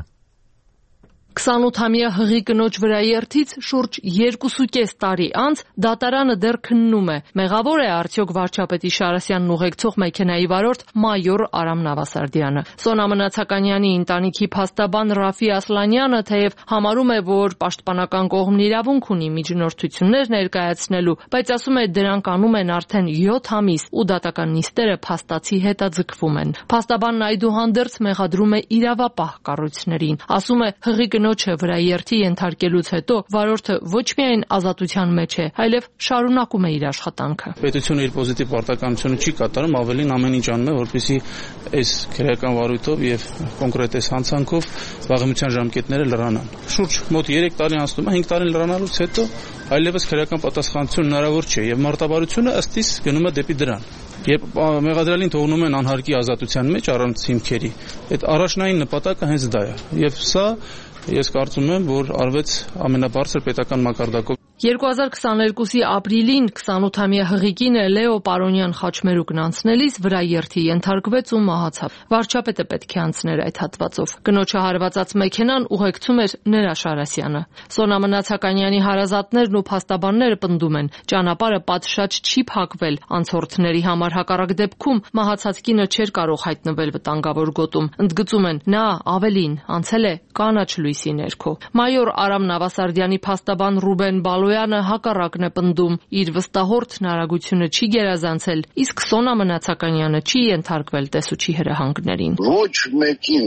քսանութամյա հղի կնոջ վրաերթից շուրջ երկուսուկես տարի անց դատարանը դեռ քննում է, մեղավոր է արդյոք վարչապետի Շարասյանն ուղեկցող մեքենայի վարորդ մայոր Արամ Նավասարդյանը։ Սոնա Մնացականյանի ընտանիքի փաստաբան Ռաֆի Ասլանյանը թեև համարում է, որ պաշտպանական կողմն իրավունք ունի միջնորդություններ ներկայացնելու, բայց ասում է դրանք անում են արդեն յոթ ամիս ու դատական նիստերը փաստացի հետաձգվում են։ Փաստաբանն այդուհանդերձ մեղադրում է իրավապահ կառույցներին, ասում է հղի կնոջը վրաերթի ենթարկելուց հետո վարորդը ոչ միայն ազատության մեջ է, այլև շարունակում է իր աշխատանքը։ Պետությունը իր պոզիտիվ պարտականությունը չի կատարում, ավելին ամեն ինչ անում է, որպեսզի այս քրեական վարույթով եւ կոնկրետ այս հանցանքով վաղեմության ժամկետները լրանան։ Շուրջ մոտ երեք տարի անցնում է, հինգ տարի լրանալուց հետո այլևս քրեական պատասխանատվություն հնարավոր չէ եւ մարտավարությունը ըստ իս գնում է դեպի դրան։ Երբ մեղադրյալին թողնում են անհարկի ազատության մեջ առանց հիմքերի, այդ առաջնային նպատակը հենց դա է։ Եվ սա ես կարծում եմ, որ արվեց ամենաբարձր պետական մակարդակով։ երկու հազար քսաներկուսի ապրիլին քսանութամյա հղիկինը Լեո Պարոնյան Խաչմերուկն անցնելիս վրաերթի ենթարկվեց ու մահացավ։ Վարչապետը պետք է անցներ այդ հատվածով։ Կնոջը հարվածած մեքենան ուղեկցում էր նրա Շարասյանը։ Սոնա Մնացականյանի հարազատներն ու փաստաբանները պնդում են, ճանապարհը պատշաճ չի փակվել, անցորդների համար հակառակ դեպքում մահացած կինը չէր կարող հայտնվել վտանգավոր գոտում։ Ընդգծում են, նա ավելին անցել է կանաչ լույսի ներքո։ Մայոր Արամ Նավասարդյանի փաստաբան Ռուբեն Բալոյանը հակառակն է պնդում, իր վստահորդ հնարագությունը չի գերազանցել, իսկ Սոնա Մնացականյանը չի ենթարկվել տեսուչի հրահանգներին։ Ոչ մեկին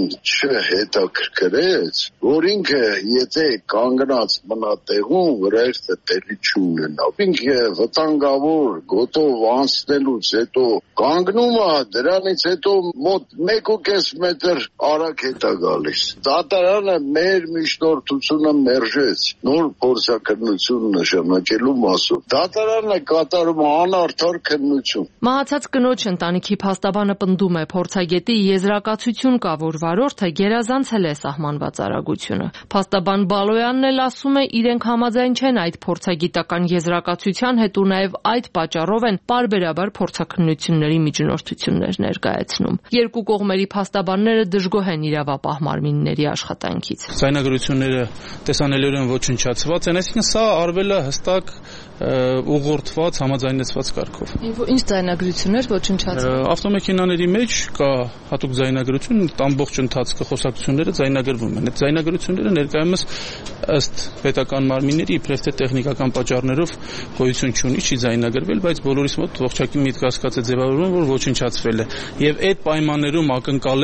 չհետաքրքրեց, որ ինքը եթե կանգնած մնա տեղում, վրաերթը տեղի չունենա։ Ինքը վտանգավոր գոտով անցնելուց հետո կանգնում է, դրանից հետո մոտ մեկ ու կես մետր արագ հետա գալիս։ Դատարանը մեր միջնորդությունը մերժեց նոր փորձաքննություն նշանակելու մասով։ Դատարանը կատարում անարդար քննություն։ Մահացած կնոջ ընտանիքի փաստաբանը պնդում է, փորձագետի եզրակացություն կա, որ վարորդը գերազանցել է սահմանված արագությունը։ Փաստաբան Բալոյանն էլ ասում է, իրենք համաձայն չեն այդ փորձագիտական եզրակացության հետ ու նաև այդ պատճառով են պարբերաբար փորձաքննությունների միջնորդություններ ներկայացնում։ Երկու կողմերի փաստաբանները դժգոհ են իրավապահ մարմինների աշխատանքից։ Ձայնագրությունները տեսանելիորեն ոչնչացված են, այսինքն սա արվել է հստակ ուղղորդված, համաձայնեցված կարգով։ Ինչ ձայնագրություններ ոչնչացված։ Ավտոմեքենաների մեջ կա հատուկ ձայնագրություն, ամբողջ ընթացքը խոսակցությունները ձայնագրվում են։ Այդ ձայնագրությունները ներկայումս ըստ պետական մարմինների իբրև թե տեխնիկական պատճառներով գոյություն չունի, չի ձայնագրվել, բայց բոլորիս մոտ ողջակի միտք հասկաց է ձևավորվում, որ ոչնչացվել է։ Եվ այդ պայմաններում ակնկալել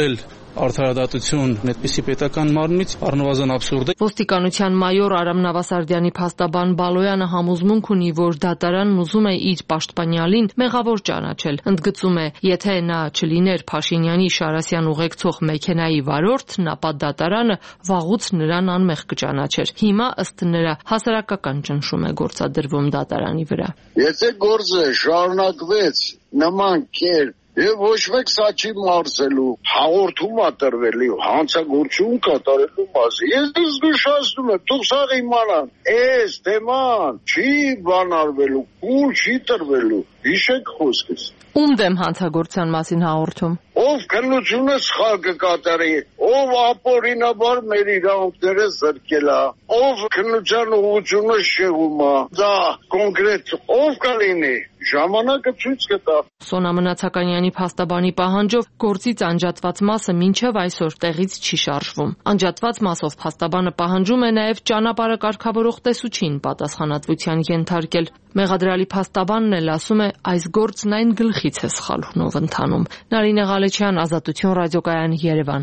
արդարադատություն այդպիսի պետական մարմնից առնվազն աբսուրդ է։ Ոստիկանության մայոր Արամ Նավասարդյանի փաստաբան Բալոյանը համոզմունք ունի, որ դատարանն ուզում է իր պաշտպանյալին մեղավոր ճանաչել։ Ընդգծում է, եթե նա չլիներ Փաշինյանի Շարասյան ուղեկցող մեքենայի վարորդ, ապա դատարանը վաղուց նրան անմեղ կճանաչեր։ Հիմա ըստ նրա հասարակական ճնշում է գործադրվում դատարանի վրա։ Եթե գործը շարունակվեց նման կերպ եւ ոչ մեկ սա չի մարզելու, հաղորդում է տրվելի, հանցագործություն կատարելու մասին։ Ես զգուշացնում եմ, դուք սա իմանան, այս թեման չի բանարվելու, ուր չի տրվելու։ Հիշեք խոսքս։ Ում դեմ հանցագործության մասին հաղորդում։ Ով քննությունը սխալ կկատարի, ով ապօրինաբար մեր իրավունքները զրկել է, ով քննության ուղղությունը շեղում է, դա կոնկրետ ով կլինի, ժամանակը ցույց կտա։ Սոնա Մնացականյանի փաստաբանի պահանջով գործից անջատված մասը մինչև այսօր տեղից չի շարժվում։ Անջատված մասով փաստաբանը պահանջում է նաև ճանապարհը կարգավորող տեսուչին պատասխանատվության ենթարկել։ Մեղադրալի փաստաբանն էլ ասում է, այս գործն այն գլխից է սխալունով ընթանում։ Նարինե Ղալեչյան, Ազատություն ռադիոկայան, Երևան։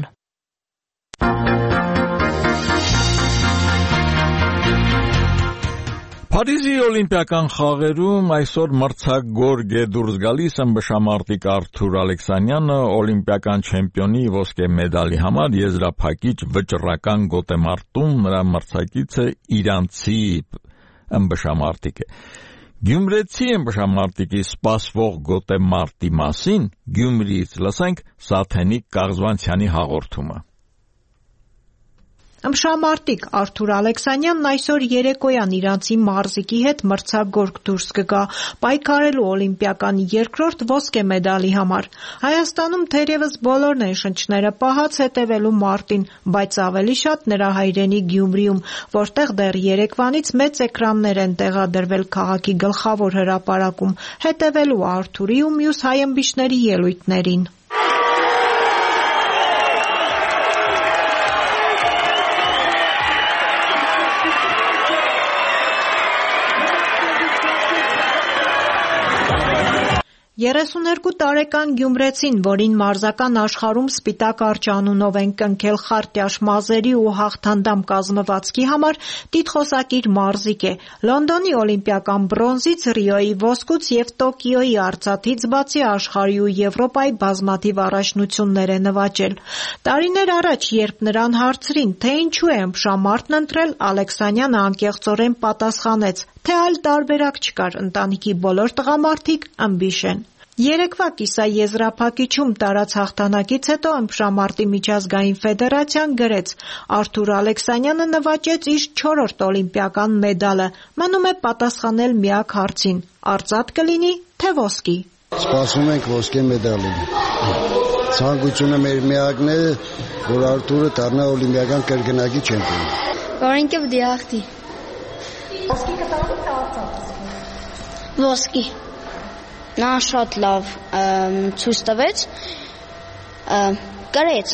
Փարիզի օլիմպիական խաղերում այսօր մրցակցորգ է դուրս գալիս ըմբշամարտիկ Արթուր Ալեքսանյանը օլիմպիական չեմպիոնի ոսկե մեդալի համար եզրափակիչ վճռական գոտեմարտում նրա մրցակիցը իրանցի ըմբշամարտիկ է։ Գյումրեցի ըմբշամարտիկի սպասվող գոտեմարտի մասին Գյումրիից լսենք Սաթենիկ Կաղզվանցյանի հաղորդումը։ Ըմբշամարտիկ Արթուր Ալեքսանյանն այսօր երեկոյան իրանցի մարզիկի հետ մրցակցորգ դուրս կգա պայքարելու օլիմպիական երկրորդ ոսկե մեդալի համար։ Հայաստանում թերևս բոլորն են շնչները պահած հետևելու մարտին, բայց ավելի շատ նրա հայրենի Գյումրիում, որտեղ դեռ երեկվանից մեծ էկրաններ են տեղադրվել քաղաքի գլխավոր հրապարակում, հետևելու Արթուրի ու մյուս հայըմբիշների ելույթներին։ երեսուներկու տարեկան գյումրեցին, որին մարզական աշխարհում Սպիտակ արճ անունով են կնքել խարտյաշ մազերի ու հաղթանդամ կազմվածքի համար, տիտղոսակիր մարզիկ է։ Լոնդոնի օլիմպիական բրոնզից, Ռիոյի ոսկուց եւ Տոկիոյի արծաթից բացի աշխարհի ու Եվրոպայի բազմաթիվ առաջնություններ է նվաճել։ Տարիներ առաջ, երբ նրան հարցրին, թե ինչու է ըմբշամարտն ընտրել, Ալեքսանյանը անկեղծորեն պատասխանեց, թե այլ տարբերակ չկար, ընտանիքի բոլոր տղամարդիկ ըմբիշ են։ Երեկվա կիսաեզրափակիչում տարած հաղթանակից հետո ըմբշամարտի միջազգային ֆեդերացիան գրեց. Արթուր Ալեքսանյանը նվաճեց իր չորրորդ օլիմպիական մեդալը, մնում է պատասխանել միակ հարցին. արծաթ կլինի, թե ոսկի։ Սպասում ենք ոսկե մեդալին։ Ցանկությունը մեր միակն է, որ Արթուրը դառնա օլիմպիական կրկնակի չեմպիոն։ Որինքը պիտի հաղթի։ Ոսկի կտանի թե արծաթ։ Ոսկի։ Նա շատ լավ ցույց տվեց, կրեց։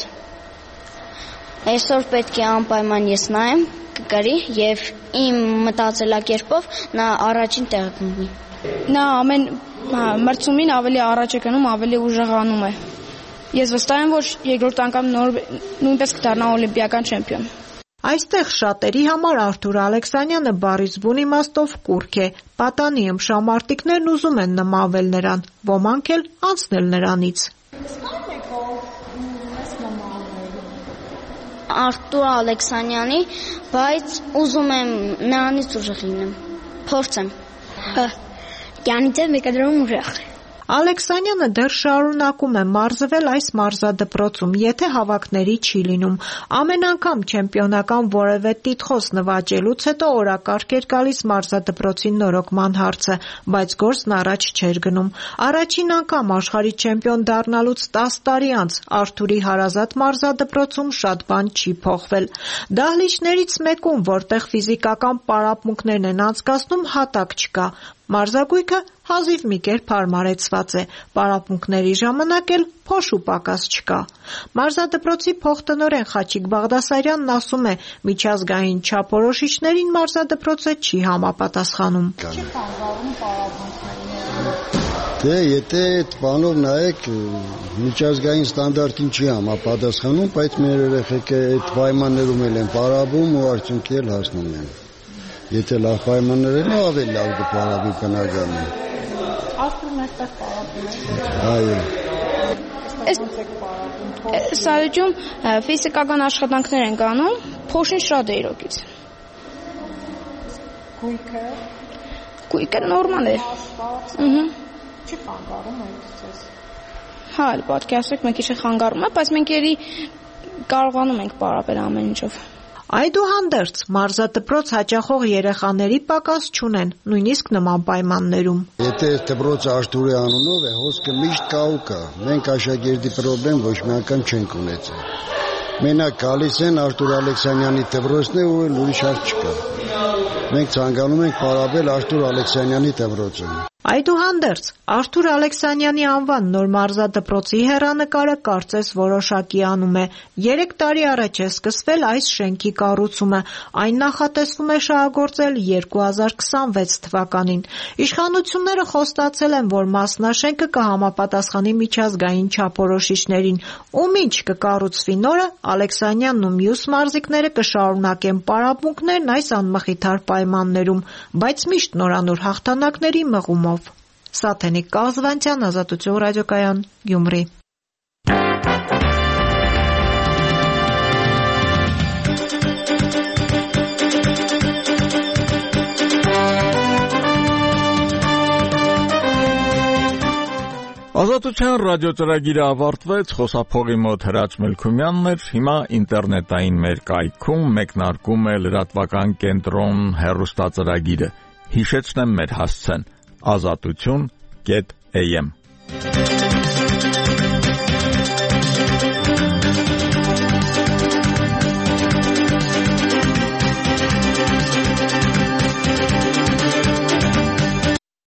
Այսօր պետք է անպայման ես նայեմ, կկրի եւ իմ մտածելակերպով նա առաջին տեղը կընկնի։ Նա ամեն մրցումին ավելի առաջ է գնում, ավելի ուժեղանում է։ Ես վստահ եմ, որ երկրորդ անգամ նոր նույնպես կդառնա օլիմպիական չեմպիոն։ Այստեղ շատերի համար Արթուր Ալեքսանյանը բառից բուն իմաստով կուռք է։ Պատանի ըմբշամարտիկներն ուզում են նմանվել նրան, ոմանք էլ անցնել նրանից։ Արթուր Ալեքսանյանի, բայց ուզում եմ նրանից ուժեղ լինեմ, փորձեմ։ Յանից է մեկադրում ուժեղ։ Ալեքսանյանը դեռ շարունակում է մարզվել այս մարզադպրոցում, եթե հավաքների չի լինում։ Ամեն անգամ չեմպիոնական որևէ տիտղոս նվաճելուց հետո օրակարգ էր գալիս մարզադպրոցի նորոգման հարցը, բայց գործն առաջ չէր գնում։ Առաջին անգամ աշխարհի չեմպիոն դառնալուց տասը տարի անց Արթուրի հարազատ մարզադպրոցում շատ բան չի փոխվել։ Դահլիճներից մեկում, որտեղ ֆիզիկական պարապմունքներն են անցկացնում, հատակ չկա։ Մարզագույքը հազիվ մի կերպ հարմարեցվել ասված է, պարապմունքների ժամանակ էլ փոշ ու պակաս չկա։ Մարզադպրոցի փոխտնօրեն Խաչիկ Բաղդասարյանն ասում է, միջազգային չափորոշիչներին մարզադպրոցը չի համապատասխանում։ Չի խանգարում պարապմունքներին։ Դե եթե այդ բանով նայեք, միջազգային ստանդարտին չի համապատասխանում, բայց մեր երեխեքը այդ պայմաններում էլ են պարապում ու արդյունքի էլ հասնում են։ Եթե լավ պայմաններ են, ավելի լավ կպարապի բնականը։ Աստուծո այստեղ պարապում է։ Այո։ Այս սարիջում ֆիզիկական աշխատանքներ են կանում, փոշին շատ է իրոքից։ Գույքը։ Գույքը նորմալ է։ Ահա։ Չի խանգարում այդպես։ Հա, պատկերացրեք, մեկ քիչ խանգարում է, բայց մենք երի կարողանում ենք պարապել ամեն ինչով։ Այդուհանդերձ մարզադպրոց հաճախող երեխաների պակաս չունեն, նույնիսկ նման պայմաններում։ Եթե այս դպրոցը Արթուրի անունով է, հոսքը միշտ կա ու կա։ Մենք աշակերտի պրոբլեմ ոչ մի անգամ չենք ունեցել։ Մենակ գալիս են Արթուր Ալեքսանյանի դպրոցն է ու ուրիշ հարց չկա։ Մենք ցանկանում ենք պարապել Արթուր Ալեքսանյանի դպրոցին։ Այդուհանդերձ Արթուր Ալեքսանյանի անվան նոր մարզադպրոցի հեռանկարը կարծես որոշակի անում է։ Երեք տարի առաջ է սկսվել այս շենքի կառուցումը, այն նախատեսվում է շահագործել երկու հազար քսանվեց թվականին։ Իշխանությունները խոստացել են, որ մասնաշենքը կհամապատասխանի միջազգային չափորոշիչներին, ում ինչ կկառուցվի նորը, Ալեքսանյանն ու մյուս մարզիկները կշարունակեն պարապմունքներն այս անմխիթար պայմաններում, բայց միշտ նորանոր հաղթանակների մղումով։ Սաթենիկ Կազվանցյան, Ազատություն ռադիոկայան, Գյումրի։ Ազատության ռադիոծրագիրը ավարտվեց, խոսափողի մոտ Հրաչ Մելքումյանն էր, հիմա ինտերնետային մեր կայքում մեկնարկում է լրատվական կենտրոն հեռուստածրագիրը։ Հիշեցնեմ մեր հասցեն՝ ազատություն կետ էյ էմ